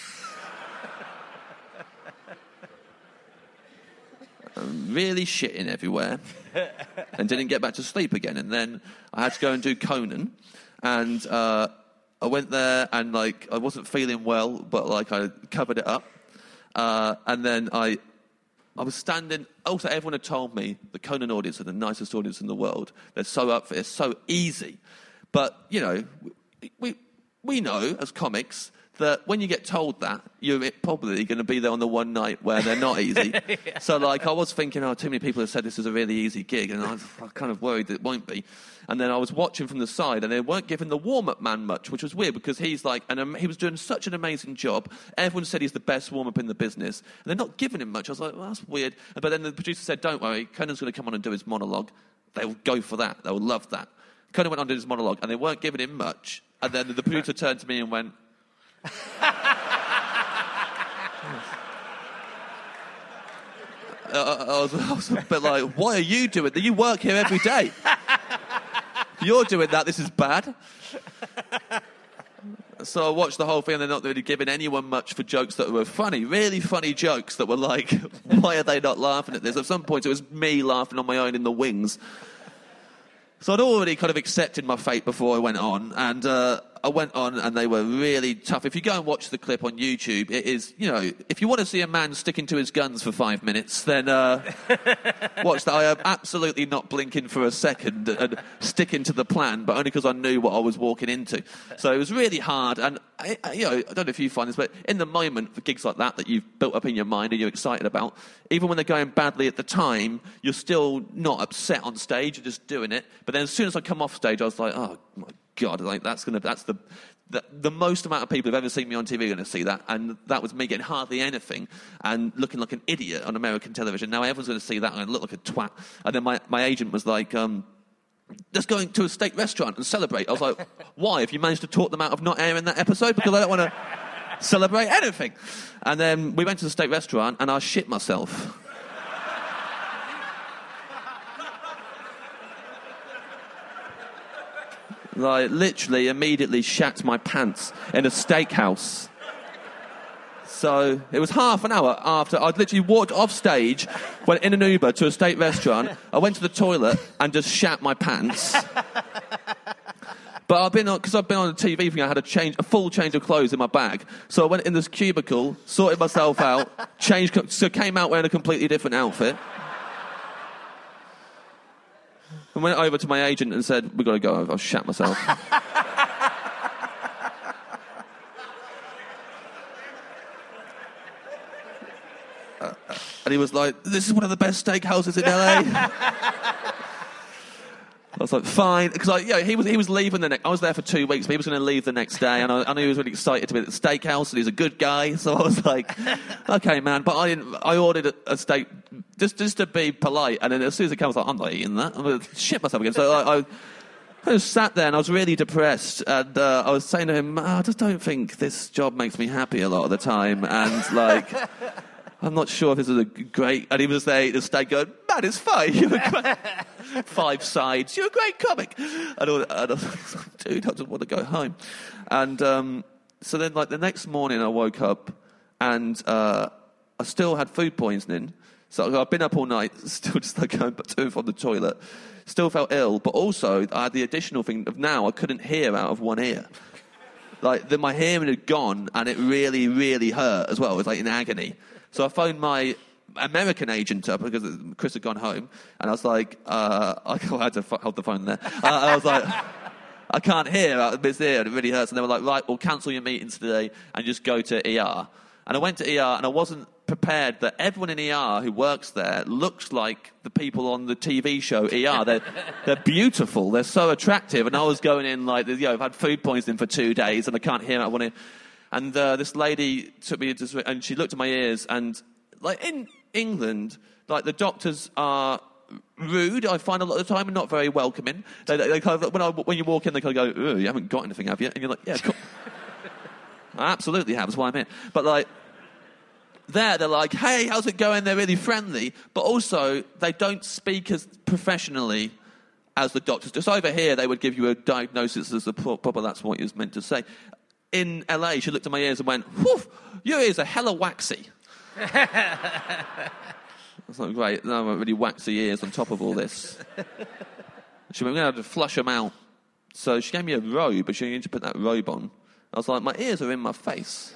Really shitting everywhere and didn't get back to sleep again. And then I had to go and do Conan, and I went there and I wasn't feeling well, but I covered it up, and then I was standing. Also, everyone had told me the Conan audience are the nicest audience in the world. They're so up for it. It's so easy. But we know as comics that when you get told that, you're probably going to be there on the one night where they're not easy. Yeah. So, like, I was thinking, too many people have said this is a really easy gig, and I'm kind of worried that it won't be. And then I was watching from the side, and they weren't giving the warm-up man much, which was weird, because he's like, he was doing such an amazing job. Everyone said he's the best warm-up in the business, and they're not giving him much. I was like, well, that's weird. But then the producer said, don't worry, Conan's going to come on and do his monologue. They'll go for that. They'll love that. Conan went on to do his monologue, and they weren't giving him much. And then the producer turned to me and went... I was a bit like, why are you doing that? You work here every day. If you're doing that, this is bad. So I watched the whole thing, and they're not really giving anyone much for jokes that were funny, really funny jokes that were like, why are they not laughing at this? At some point, it was me laughing on my own in the wings. So I'd already kind of accepted my fate before I went on, and I went on, and they were really tough. If you go and watch the clip on YouTube, it is, if you want to see a man sticking to his guns for 5 minutes, then watch that. I am absolutely not blinking for a second and sticking to the plan, but only because I knew what I was walking into. So it was really hard, and I don't know if you find this, but in the moment, for gigs like that you've built up in your mind and you're excited about, even when they're going badly at the time, you're still not upset on stage, you're just doing it. But then as soon as I come off stage, I was like, oh my God, like that's the most amount of people who've ever seen me on TV are going to see that, and that was me getting hardly anything and looking like an idiot on American television. Now everyone's going to see that and I look like a twat. And then my agent was like, let's go to a steak restaurant and celebrate. I was like, why? Have you managed to talk them out of not airing that episode? Because I don't want to celebrate anything. And then we went to the steak restaurant and I shit myself. Like, literally, immediately shat my pants in a steakhouse. So, it was half an hour after I'd literally walked off stage, went in an Uber to a steak restaurant, I went to the toilet and just shat my pants. But because I've been on a TV thing, I had a full change of clothes in my bag. So I went in this cubicle, sorted myself out, so came out wearing a completely different outfit. I went over to my agent and said, we've got to go, I've shat myself. And he was like, this is one of the best steakhouses in LA. I was like, fine, because he was leaving I was there for 2 weeks, but he was going to leave the next day, and I knew he was really excited to be at the steakhouse, and he's a good guy, so I was like, okay, man, but I ordered a steak just to be polite, and then as soon as it came, I was like, I'm not eating that, I'm going to shit myself again. So I just sat there, and I was really depressed, and I was saying to him, I just don't think this job makes me happy a lot of the time, and like... I'm not sure if this is a great... And he was there, the steak going, man, it's fine. You're a great... 5 sides. You're a great comic. And I was like, dude, I just want to go home. And so then, like, the next morning I woke up and I still had food poisoning. So I've been up all night, still just like going to and from the toilet. Still felt ill, but also I had the additional thing of now I couldn't hear out of one ear. Like, my hearing had gone and it really, really hurt as well. It was like in agony. So I phoned my American agent up because Chris had gone home, and I was like, I had to hold the phone there. I was like, I can't hear out of this ear, and it really hurts. And they were like, right, we'll cancel your meetings today and just go to ER. And I went to ER, and I wasn't prepared that everyone in ER who works there looks like the people on the TV show ER. They're beautiful. They're so attractive. And I was going in like, I've had food poisoning for 2 days, and I can't hear out one ear. And this lady took me and she looked at my ears, and like in England, like the doctors are rude, I find a lot of the time, and not very welcoming. They kind of, when you walk in, they kind of go, "Oh, you haven't got anything, have you?" And you're like, "Yeah, cool." I absolutely have. That's why I'm here. But like, they're like, "Hey, how's it going?" They're really friendly, but also they don't speak as professionally as the doctors. Just over here, they would give you a diagnosis as a proper. That's what you was meant to say. In LA, she looked at my ears and went, "Whew, your ears are hella waxy." That's not great. No, really waxy ears on top of all this. She went, "We're going to have to flush them out." So she gave me a robe, but she needed to put that robe on. I was like, my ears are in my face.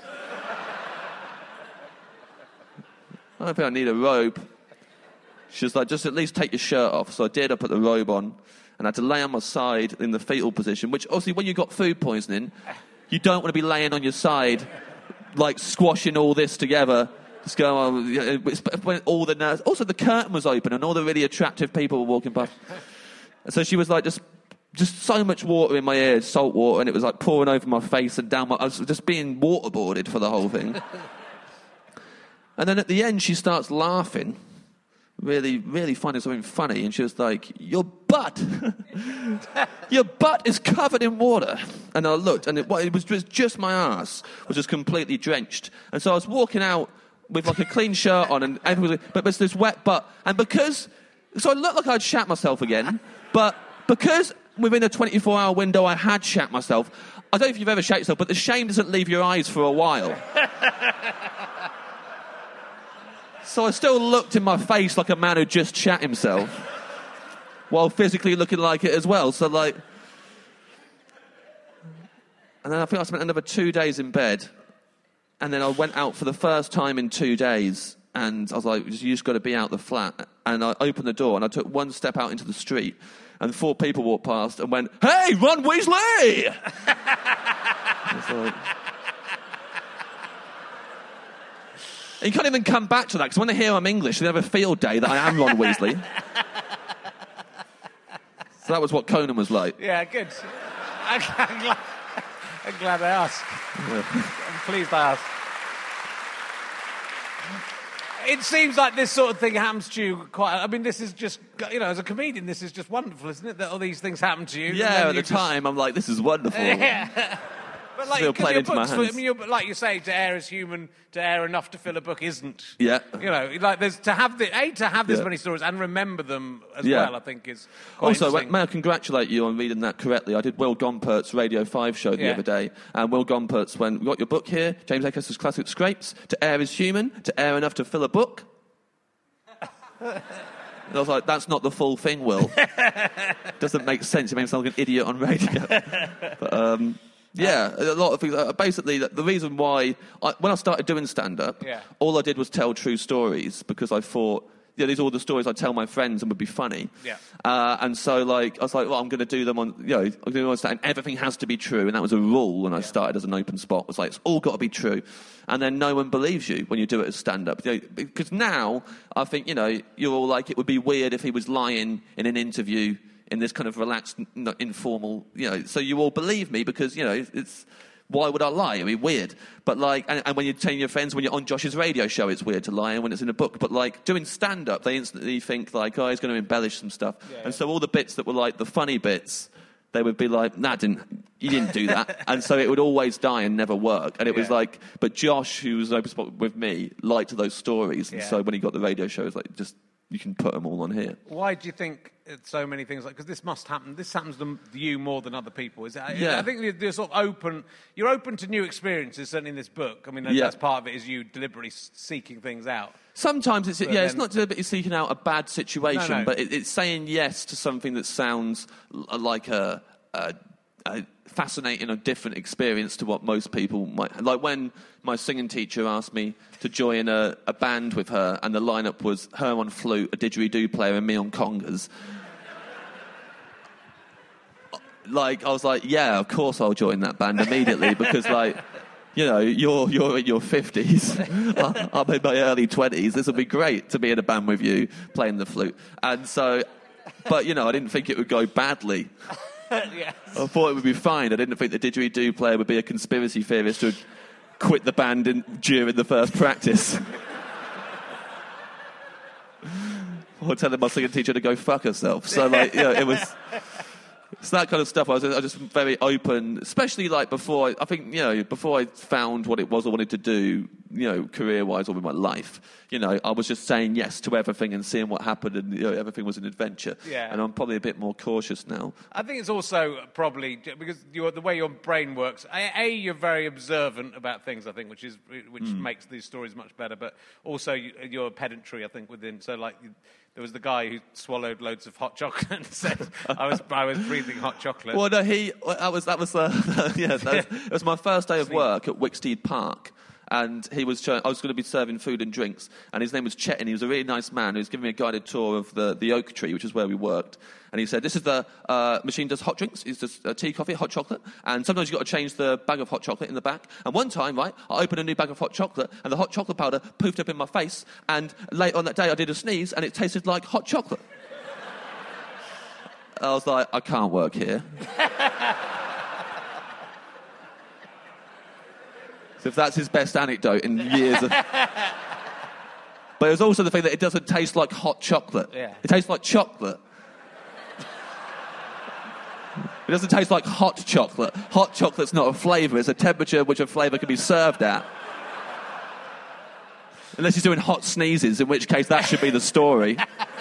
I don't think I need a robe. She was like, just at least take your shirt off. So I did. I put the robe on, and I had to lay on my side in the fetal position, which obviously when you got food poisoning, You don't want to be laying on your side, like squashing all this together. Just go, when all the nerves... Also, the curtain was open and all the really attractive people were walking past. And so she was like, just so much water in my ears, salt water, and it was like pouring over my face and down my... I was just being waterboarded for the whole thing. And then at the end, she starts laughing, really, really finding something funny, and she was like, your butt is covered in water. And I looked, and it was just my arse was just completely drenched. And so I was walking out with like a clean shirt on, and everything was like, but there's this wet butt. And so I looked like I'd shat myself again, but because within a 24-hour window I had shat myself, I don't know if you've ever shat yourself, but the shame doesn't leave your eyes for a while. So I still looked in my face like a man who just shat himself, while physically looking like it as well. So like, and then I think I spent another 2 days in bed, and then I went out for the first time in 2 days, and I was like, you just got to be out the flat. And I opened the door, and I took one step out into the street, and 4 people walked past and went, "Hey, Ron Weasley!" You can't even come back to that, because when they hear I'm English, they have a field day that I am Ron Weasley. So that was what Conan was like. Yeah, good. I'm glad I asked. Yeah. I'm pleased I asked. It seems like this sort of thing happens to you quite... I mean, this is just... as a comedian, this is just wonderful, isn't it? That all these things happen to you. Yeah, at the time, I'm like, this is wonderful. Yeah. But like, still playing into my hands. Like you say, to err is human, to err enough to fill a book isn't. Yeah. Like there's to have this many stories and remember them as well, I think is quite also, interesting. may I congratulate you on reading that correctly. I did Will Gompert's Radio 5 show the other day, and Will Gompert's went, "We got your book here, James Acaster's Classic Scrapes, to err is human, to err enough to fill a book." And I was like, that's not the full thing, Will. Doesn't make sense. It makes me sound like an idiot on radio. But, yeah, a lot of things. Basically, the reason why... when I started doing stand-up, all I did was tell true stories, because I thought, these are all the stories I'd tell my friends and would be funny. Yeah. And so, like, I was like, well, I'm going to do them on... I'm going to do them on stand, and everything has to be true, and that was a rule when I started as an open spot. It was like, it's all got to be true. And then no one believes you when you do it as stand-up. Because now, I think, you're all like, it would be weird if he was lying in an interview in this kind of relaxed, informal, so you all believe me because, it's, why would I lie? It'd be weird. But like, and when you're telling your friends, when you're on Josh's radio show, it's weird to lie, and when it's in a book. But like, doing stand-up, they instantly think like, oh, he's going to embellish some stuff. And so all the bits that were like the funny bits, they would be like, nah, you didn't do that. And so it would always die and never work. And it was like, but Josh, who was open spot with me, liked those stories. And so when he got the radio show, it was like, just, you can put them all on here. Why do you think so many things like... Because this must happen. This happens to you more than other people. Is that, I think you're sort of open... You're open to new experiences, certainly in this book. I mean, that's part of it, is you deliberately seeking things out. Sometimes it's... it's not deliberately seeking out a bad situation, but it's saying yes to something that sounds like a fascinating or different experience to what most people might... Like when my singing teacher asked me to join a band with her, and the lineup was her on flute, a didgeridoo player, and me on congas. Like, I was like, yeah, of course I'll join that band immediately, because, like, you're in your 50s, I'm in my early 20s, this would be great to be in a band with you, playing the flute. And so, but, I didn't think it would go badly. Yes. I thought it would be fine. I didn't think the didgeridoo player would be a conspiracy theorist who would quit the band during the first practice. Or telling my singing teacher to go fuck herself. So, like, it was... It's that kind of stuff. I was just very open, especially like before before I found what it was I wanted to do, career-wise or with my life. I was just saying yes to everything and seeing what happened, and everything was an adventure. Yeah. And I'm probably a bit more cautious now. I think it's also probably because the way your brain works. You're very observant about things, I think, which makes these stories much better. But also your pedantry, I think, within. So like. There was the guy who swallowed loads of hot chocolate and said, I was breathing hot chocolate. Well, no, it was my first day of work at Wicksteed Park. and I was going to be serving food and drinks, and his name was Chet, and he was a really nice man who was giving me a guided tour of the Oak Tree, which is where we worked. And he said, this is the machine does hot drinks. It's just tea, coffee, hot chocolate. And sometimes you've got to change the bag of hot chocolate in the back. And one time, right, I opened a new bag of hot chocolate, and the hot chocolate powder poofed up in my face. And later on that day, I did a sneeze, and it tasted like hot chocolate. I was like, I can't work here. So if that's his best anecdote in years of... But it was also the thing that it doesn't taste like hot chocolate. Yeah. It tastes like chocolate. It doesn't taste like hot chocolate. Hot chocolate's not a flavour. It's a temperature which a flavour can be served at. Unless he's doing hot sneezes, in which case that should be the story.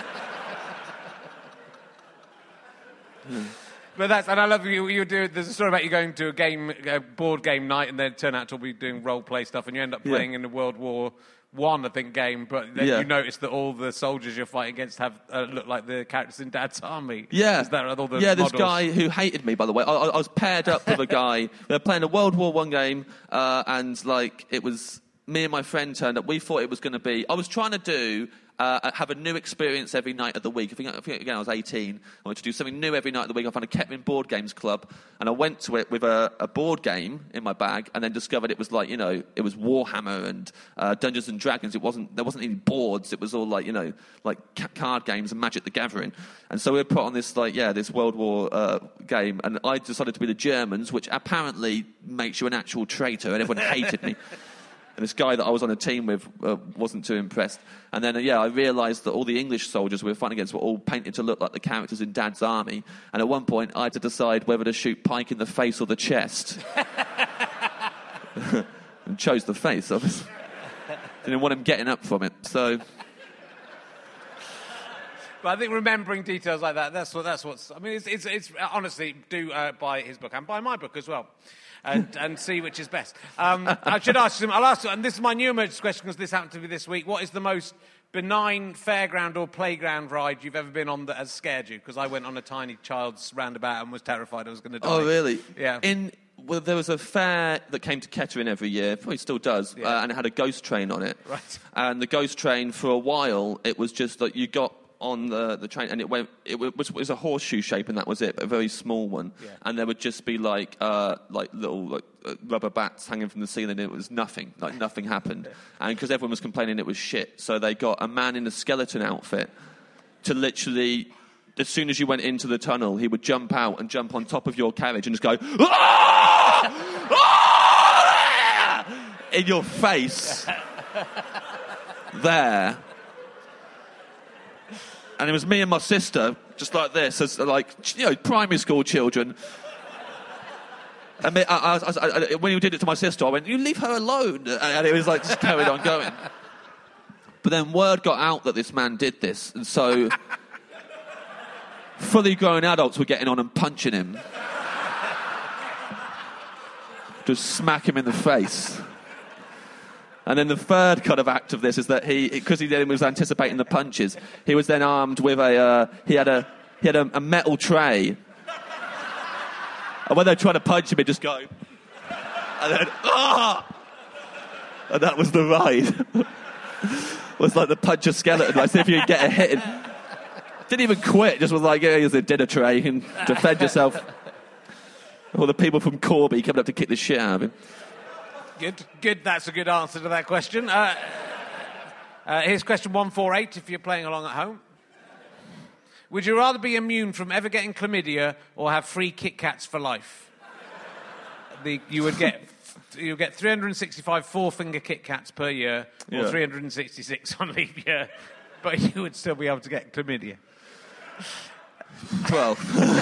But and I love you do. There's a story about you going to a board game night, and then turn out to be doing role play stuff, and you end up playing in the World War I, I think, game. But then you notice that all the soldiers you're fighting against have look like the characters in Dad's Army. Yeah, Is that all the this models? guy who hated me, by the way. I was paired up with a guy. We were playing a World War I game, and like it was me and my friend turned up. We thought it was going to be. I was trying to do. Have a new experience every night of the week. I think again, I was 18. I wanted to do something new every night of the week. I found a Kettering Board Games Club, and I went to it with a board game in my bag, and then discovered it was like, it was Warhammer and Dungeons and Dragons. There wasn't any boards. It was all like, like card games and Magic the Gathering. And so we were put on this this World War game, and I decided to be the Germans, which apparently makes you an actual traitor, and everyone hated me. And this guy that I was on a team with wasn't too impressed. And then, I realised that all the English soldiers we were fighting against were all painted to look like the characters in Dad's Army. And at one point, I had to decide whether to shoot Pike in the face or the chest. And chose the face, obviously. Didn't want him getting up from it, so... But I think remembering details like that, that's what's... I mean, it's honestly, do buy his book and buy my book as well. And see which is best. I should ask him, I'll ask him, and this is my new emergency question because this happened to be this week. What is the most benign fairground or playground ride you've ever been on that has scared you? Because I went on a tiny child's roundabout and was terrified I was going to die. Oh, really? Yeah. Well, there was a fair that came to Kettering every year, probably still does, and it had a ghost train on it. Right. And the ghost train, for a while, it was just that you got on the train, and it was a horseshoe shape, and that was it, a very small one. Yeah. And there would just be like little rubber bats hanging from the ceiling, and it was nothing. Like nothing happened. Yeah. And because everyone was complaining it was shit, so they got a man in a skeleton outfit to literally, as soon as you went into the tunnel, he would jump out and jump on top of your carriage and just go, "Ah! Ah!" in your face. There. And it was me and my sister, just like this, as primary school children. And when you did it to my sister, I went, "You leave her alone," and it was like just carried on going. But then word got out that this man did this, and so fully grown adults were getting on and punching him, just smack him in the face. And then the third kind of act of this is that because he then was anticipating the punches, he was then armed with he had a metal tray. And when they tried to punch him, he'd just go, and then, ah! And that was the ride. It was like the punch a skeleton, like see if you could get a hit. Didn't even quit, just was like, here's a dinner tray, you can defend yourself. All the people from Corby coming up to kick the shit out of him. Good. That's a good answer to that question. Here's question 148, if you're playing along at home. Would you rather be immune from ever getting chlamydia or have free Kit Kats for life? You'll get 365 four-finger Kit Kats per year, or 366 on leap year, but you would still be able to get chlamydia. Well,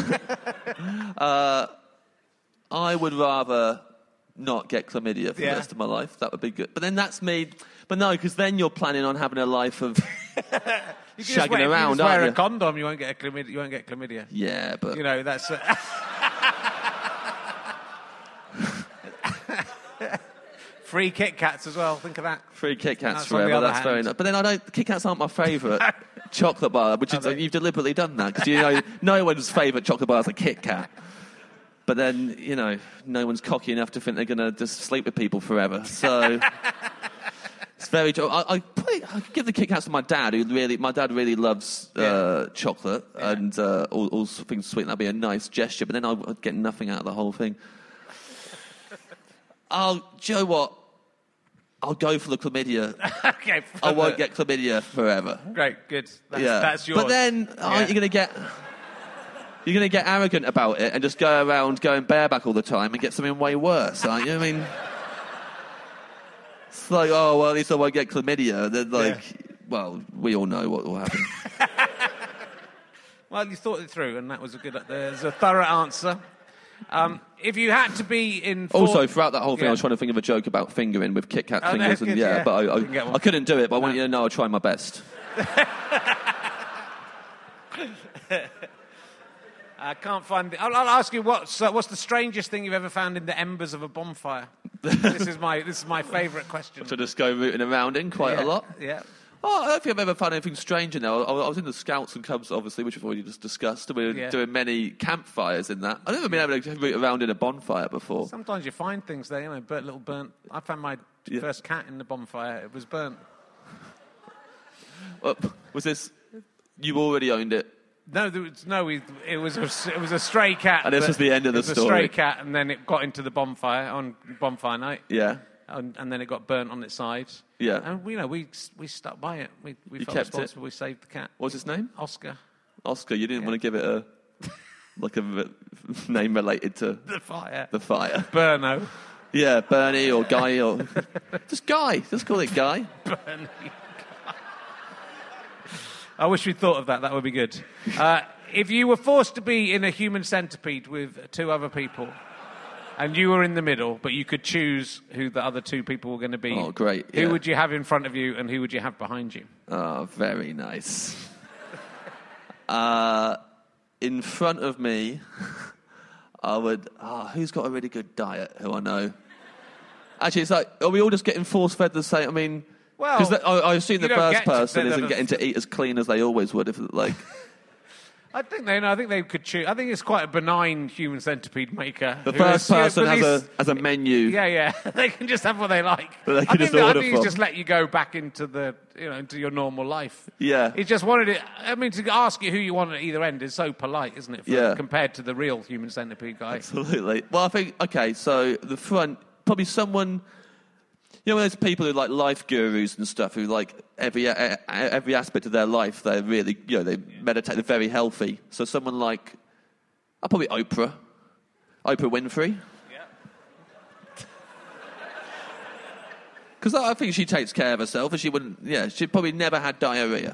I would rather not get chlamydia for the rest of my life. That would be good. But then that's me. But no, because then you're planning on having a life of shagging around, if you just wear a condom, you won't get chlamydia. You won't get chlamydia. Yeah, but that's. Free Kit Kats as well. Think of that. Free Kit Kats forever. That's very nice. But then Kit Kats aren't my favourite chocolate bar, which is you've deliberately done that because no one's favourite chocolate bar is a Kit Kat. But then, no one's cocky enough to think they're going to just sleep with people forever. So it's very... I could give the Kit Kats to my dad, my dad really loves chocolate and all things sweet. That'd be a nice gesture. But then I'd get nothing out of the whole thing. Do you know what? I'll go for the chlamydia. Okay. I won't get chlamydia forever. Great, good. That's yours. But then you're going to get... You're going to get arrogant about it and just go around going bareback all the time and get something way worse, aren't you? I mean, it's like, oh, well, at least I won't get chlamydia. And then, well, we all know what will happen. Well, you thought it through, and that was there's a thorough answer. If you had to be in... Also, throughout that whole thing, I was trying to think of a joke about fingering with Kit Kat fingers. But I couldn't do it, but I want you to know I'll try my best. I can't find it. I'll ask you what's the strangest thing you've ever found in the embers of a bonfire? This is my favourite question. To just go rooting around in quite a lot. Yeah. Oh, I don't think I've ever found anything strange in there. I was in the Scouts and Cubs, obviously, which we've already just discussed. We were doing many campfires in that. I've never been able to root around in a bonfire before. Sometimes you find things there, little burnt. I found my first cat in the bonfire. It was burnt. Was this... You already owned it? No, it was a stray cat. And this was the end of the story. It was a stray cat, and then it got into the bonfire on bonfire night. Yeah. And then it got burnt on its side. Yeah. And we stuck by it. We felt kept responsible. We saved the cat. What's his name? Oscar. Oscar. You didn't want to give it a name related to the fire. The fire. Berno. Yeah, Bernie or Guy or just Guy. Just call it Guy. Bernie. I wish we'd thought of that. That would be good. If you were forced to be in a human centipede with two other people, and you were in the middle, but you could choose who the other two people were going to be. Oh, great. Yeah. Who would you have in front of you, and who would you have behind you? Oh, very nice. In front of me, I would... who's got a really good diet, who I know? Actually, it's like, are we all just getting force-fed the same... I mean... Because I assume the first person isn't getting to eat as clean as they always would. I think they could choose. I think it's quite a benign human centipede maker. The first person has a menu. Yeah. They can just have what they like. But they can just order I think he's just let you go back into into your normal life. Yeah. He just wanted it. I mean, to ask you who you want at either end is so polite, isn't it? Compared to the real human centipede guy. Absolutely. Well, I think so the front, probably someone. There's people who like life gurus and stuff who like every aspect of their life, they're really, they meditate, they're very healthy. So someone like, probably Oprah Winfrey. Yeah. Because I think she takes care of herself and she probably never had diarrhea.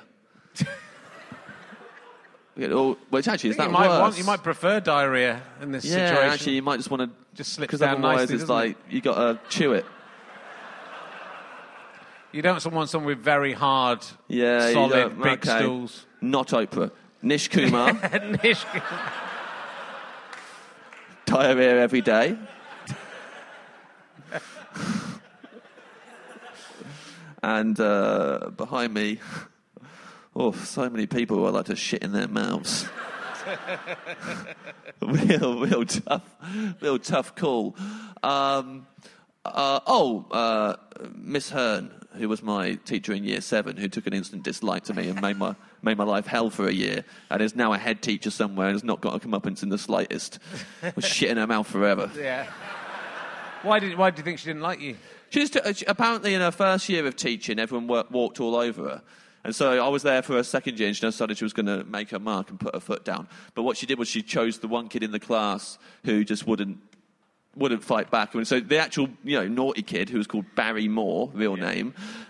Which actually is that worse. You might prefer diarrhea in this situation. Yeah, actually you might just want to... Just slip down nicely, because otherwise it's like, you got to chew it. You don't want someone with very hard, solid, big stools. Not Oprah. Nish Kumar. Nish Kumar. Diarrhea every day. And behind me, so many people who I like to shit in their mouths. real tough call. Miss Hearn, who was my teacher in Year 7, who took an instant dislike to me and made my life hell for a year, and is now a head teacher somewhere and has not got a comeuppance in the slightest. Was shit in her mouth forever. Yeah. Why do you think she didn't like you? Apparently in her first year of teaching, everyone walked all over her. And so I was there for her second year, and she decided she was going to make her mark and put her foot down. But what she did was she chose the one kid in the class who just wouldn't fight back. And so the actual, naughty kid, who was called Barry Moore, real name,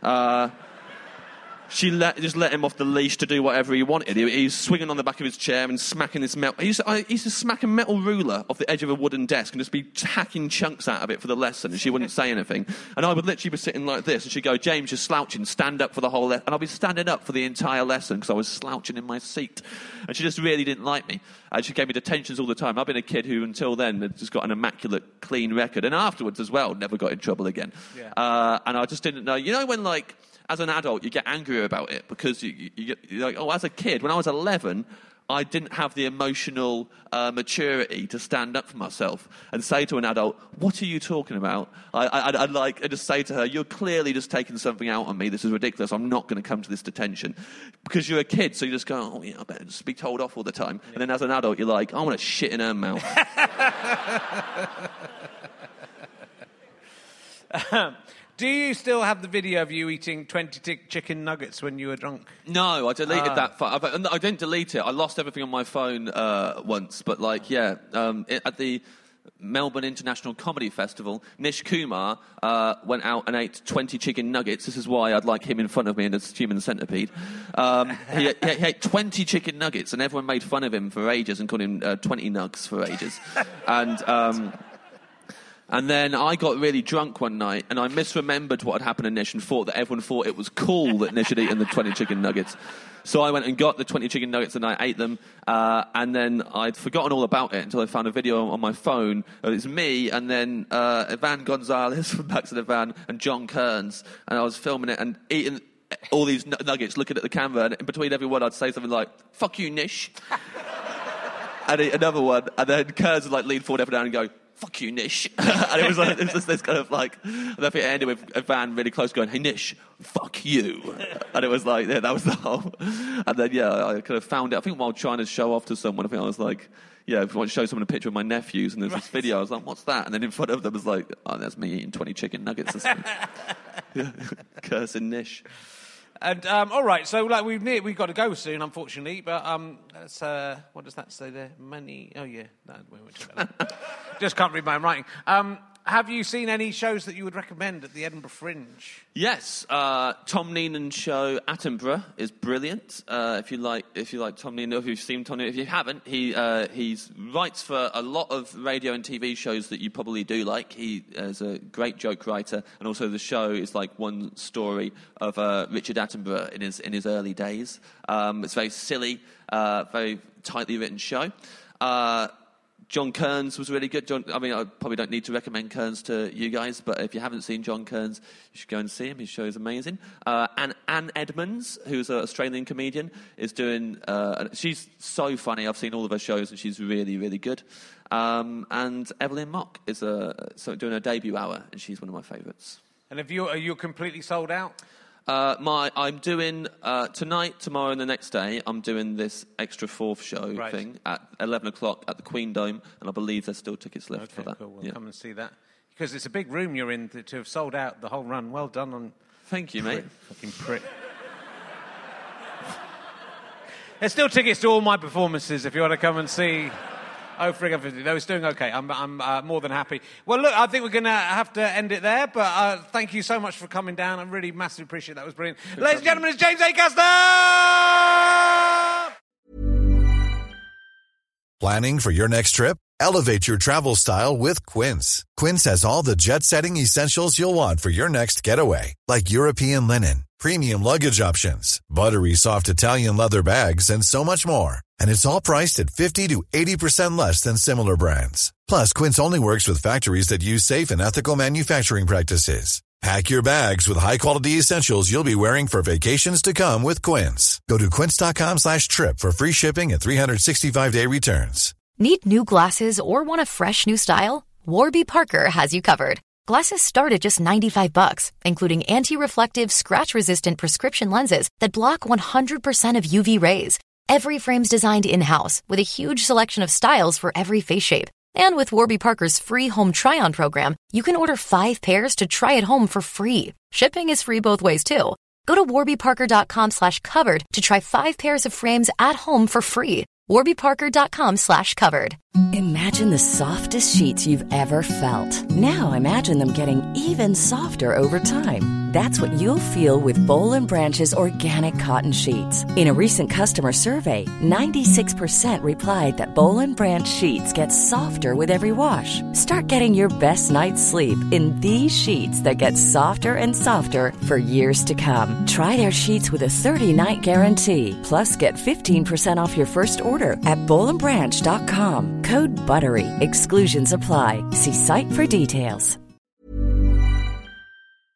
she just let him off the leash to do whatever he wanted. He was swinging on the back of his chair and smacking this metal... He used to smack a metal ruler off the edge of a wooden desk and just be hacking chunks out of it for the lesson, and she wouldn't say anything. And I would literally be sitting like this, and she'd go, "James, you're slouching, stand up for the whole lesson." And I'd be standing up for the entire lesson because I was slouching in my seat. And she just really didn't like me. And she gave me detentions all the time. I've been a kid who, until then, had just got an immaculate, clean record. And afterwards as well, never got in trouble again. Yeah. And I just didn't know... when, as an adult, you get angrier about it because you're like, as a kid, when I was 11, I didn't have the emotional maturity to stand up for myself and say to an adult, "What are you talking about?" I'd just say to her, "You're clearly just taking something out on me. This is ridiculous. I'm not going to come to this detention." Because you're a kid, so you just go, "Oh yeah, I better just be told off all the time." Yeah. And then as an adult, you're like, "I want to shit in her mouth." Do you still have the video of you eating 20 chicken nuggets when you were drunk? No, I deleted that. I didn't delete it. I lost everything on my phone once. But, at the Melbourne International Comedy Festival, Nish Kumar went out and ate 20 chicken nuggets. This is why I'd like him in front of me in a human centipede. He ate 20 chicken nuggets, and everyone made fun of him for ages and called him 20 nugs for ages. And then I got really drunk one night, and I misremembered what had happened to Nish and thought that everyone thought it was cool that Nish had eaten the 20 chicken nuggets. So I went and got the 20 chicken nuggets, and I ate them, and then I'd forgotten all about it until I found a video on my phone. It's me, and then Ivan Gonzalez from Back to the Van, and John Kearns, and I was filming it and eating all these nuggets, looking at the camera, and in between every one I'd say something like, "Fuck you, Nish." And eat another one, and then Kearns would lean forward, up and down, and go, "Fuck you, Nish." And it was just this kind of and I think it ended with a van really close going, "Hey, Nish, fuck you." And it was that was the whole. And then, I kind of found it, I think while trying to show off to someone, I think I was like, if I want to show someone a picture of my nephews, and there's this video, I was like, "What's that?" And then in front of them was like, "Oh, that's me eating 20 chicken nuggets." Or something. Cursing Nish. And all right, so we've got to go soon, unfortunately. But that's, what does that say there? Money. Oh yeah, no, we won't talk about that. Just can't read my own writing. Have you seen any shows that you would recommend at the Edinburgh Fringe? Yes, Tom Neenan's show Attenborough is brilliant. If you like Tom Neenan, if you've seen Tom Neenan, if you haven't, he writes for a lot of radio and TV shows that you probably do like. He is a great joke writer, and also the show is like one story of Richard Attenborough in his early days. It's very silly, very tightly written show. John Kearns was really good. I probably don't need to recommend Kearns to you guys, but if you haven't seen John Kearns, you should go and see him. His show is amazing. And Anne Edmonds, who's an Australian comedian, is doing... she's so funny. I've seen all of her shows, and she's really, really good. And Evelyn Mock is doing her debut hour, and she's one of my favourites. And are you completely sold out? I'm doing tonight, tomorrow, and the next day. I'm doing this extra fourth show thing at 11 o'clock at the Queen Dome, and I believe there's still tickets left for that. Cool. We'll come and see that, because it's a big room you're in to have sold out the whole run. Well done on. Thank you, mate. Fucking prick. There's still tickets to all my performances if you want to come and see. Oh, friggin' 50. No, it's doing okay. I'm more than happy. Well, look, I think we're going to have to end it there, but thank you so much for coming down. I really massively appreciate that. It was brilliant. Ladies and gentlemen, it's James Acaster! Planning for your next trip? Elevate your travel style with Quince. Quince has all the jet-setting essentials you'll want for your next getaway, like European linen, premium luggage options, buttery soft Italian leather bags, and so much more. And it's all priced at 50 to 80% less than similar brands. Plus, Quince only works with factories that use safe and ethical manufacturing practices. Pack your bags with high-quality essentials you'll be wearing for vacations to come with Quince. Go to quince.com/trip for free shipping and 365-day returns. Need new glasses or want a fresh new style? Warby Parker has you covered. Glasses start at just $95, including anti-reflective, scratch-resistant prescription lenses that block 100% of UV rays. Every frame's designed in-house with a huge selection of styles for every face shape. And with Warby Parker's free home try-on program, you can order 5 pairs to try at home for free. Shipping is free both ways, too. Go to warbyparker.com/covered to try 5 pairs of frames at home for free. warbyparker.com/covered. Imagine the softest sheets you've ever felt. Now imagine them getting even softer over time. That's what you'll feel with Boll & Branch's organic cotton sheets. In a recent customer survey, 96% replied that Boll & Branch sheets get softer with every wash. Start getting your best night's sleep in these sheets that get softer and softer for years to come. Try their sheets with a 30-night guarantee. Plus, get 15% off your first order at bollandbranch.com. Code BUTTERY. Exclusions apply. See site for details.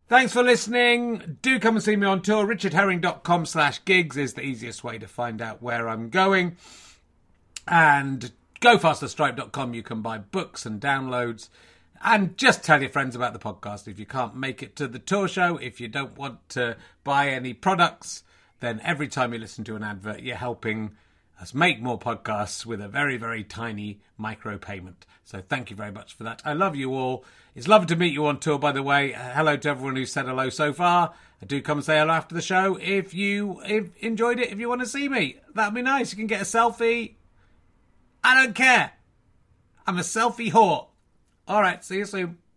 Thanks for listening. Do come and see me on tour. richardherring.com/gigs is the easiest way to find out where I'm going. And gofasterstripe.com, you can buy books and downloads. And just tell your friends about the podcast. If you can't make it to the tour show, if you don't want to buy any products, then every time you listen to an advert, you're helping us make more podcasts with a very, very tiny micro payment. So thank you very much for that. I love you all. It's lovely to meet you on tour, by the way. Hello to everyone who's said hello so far. Do come and say hello after the show if you enjoyed it, if you want to see me. That'd be nice. You can get a selfie. I don't care. I'm a selfie whore. All right, see you soon.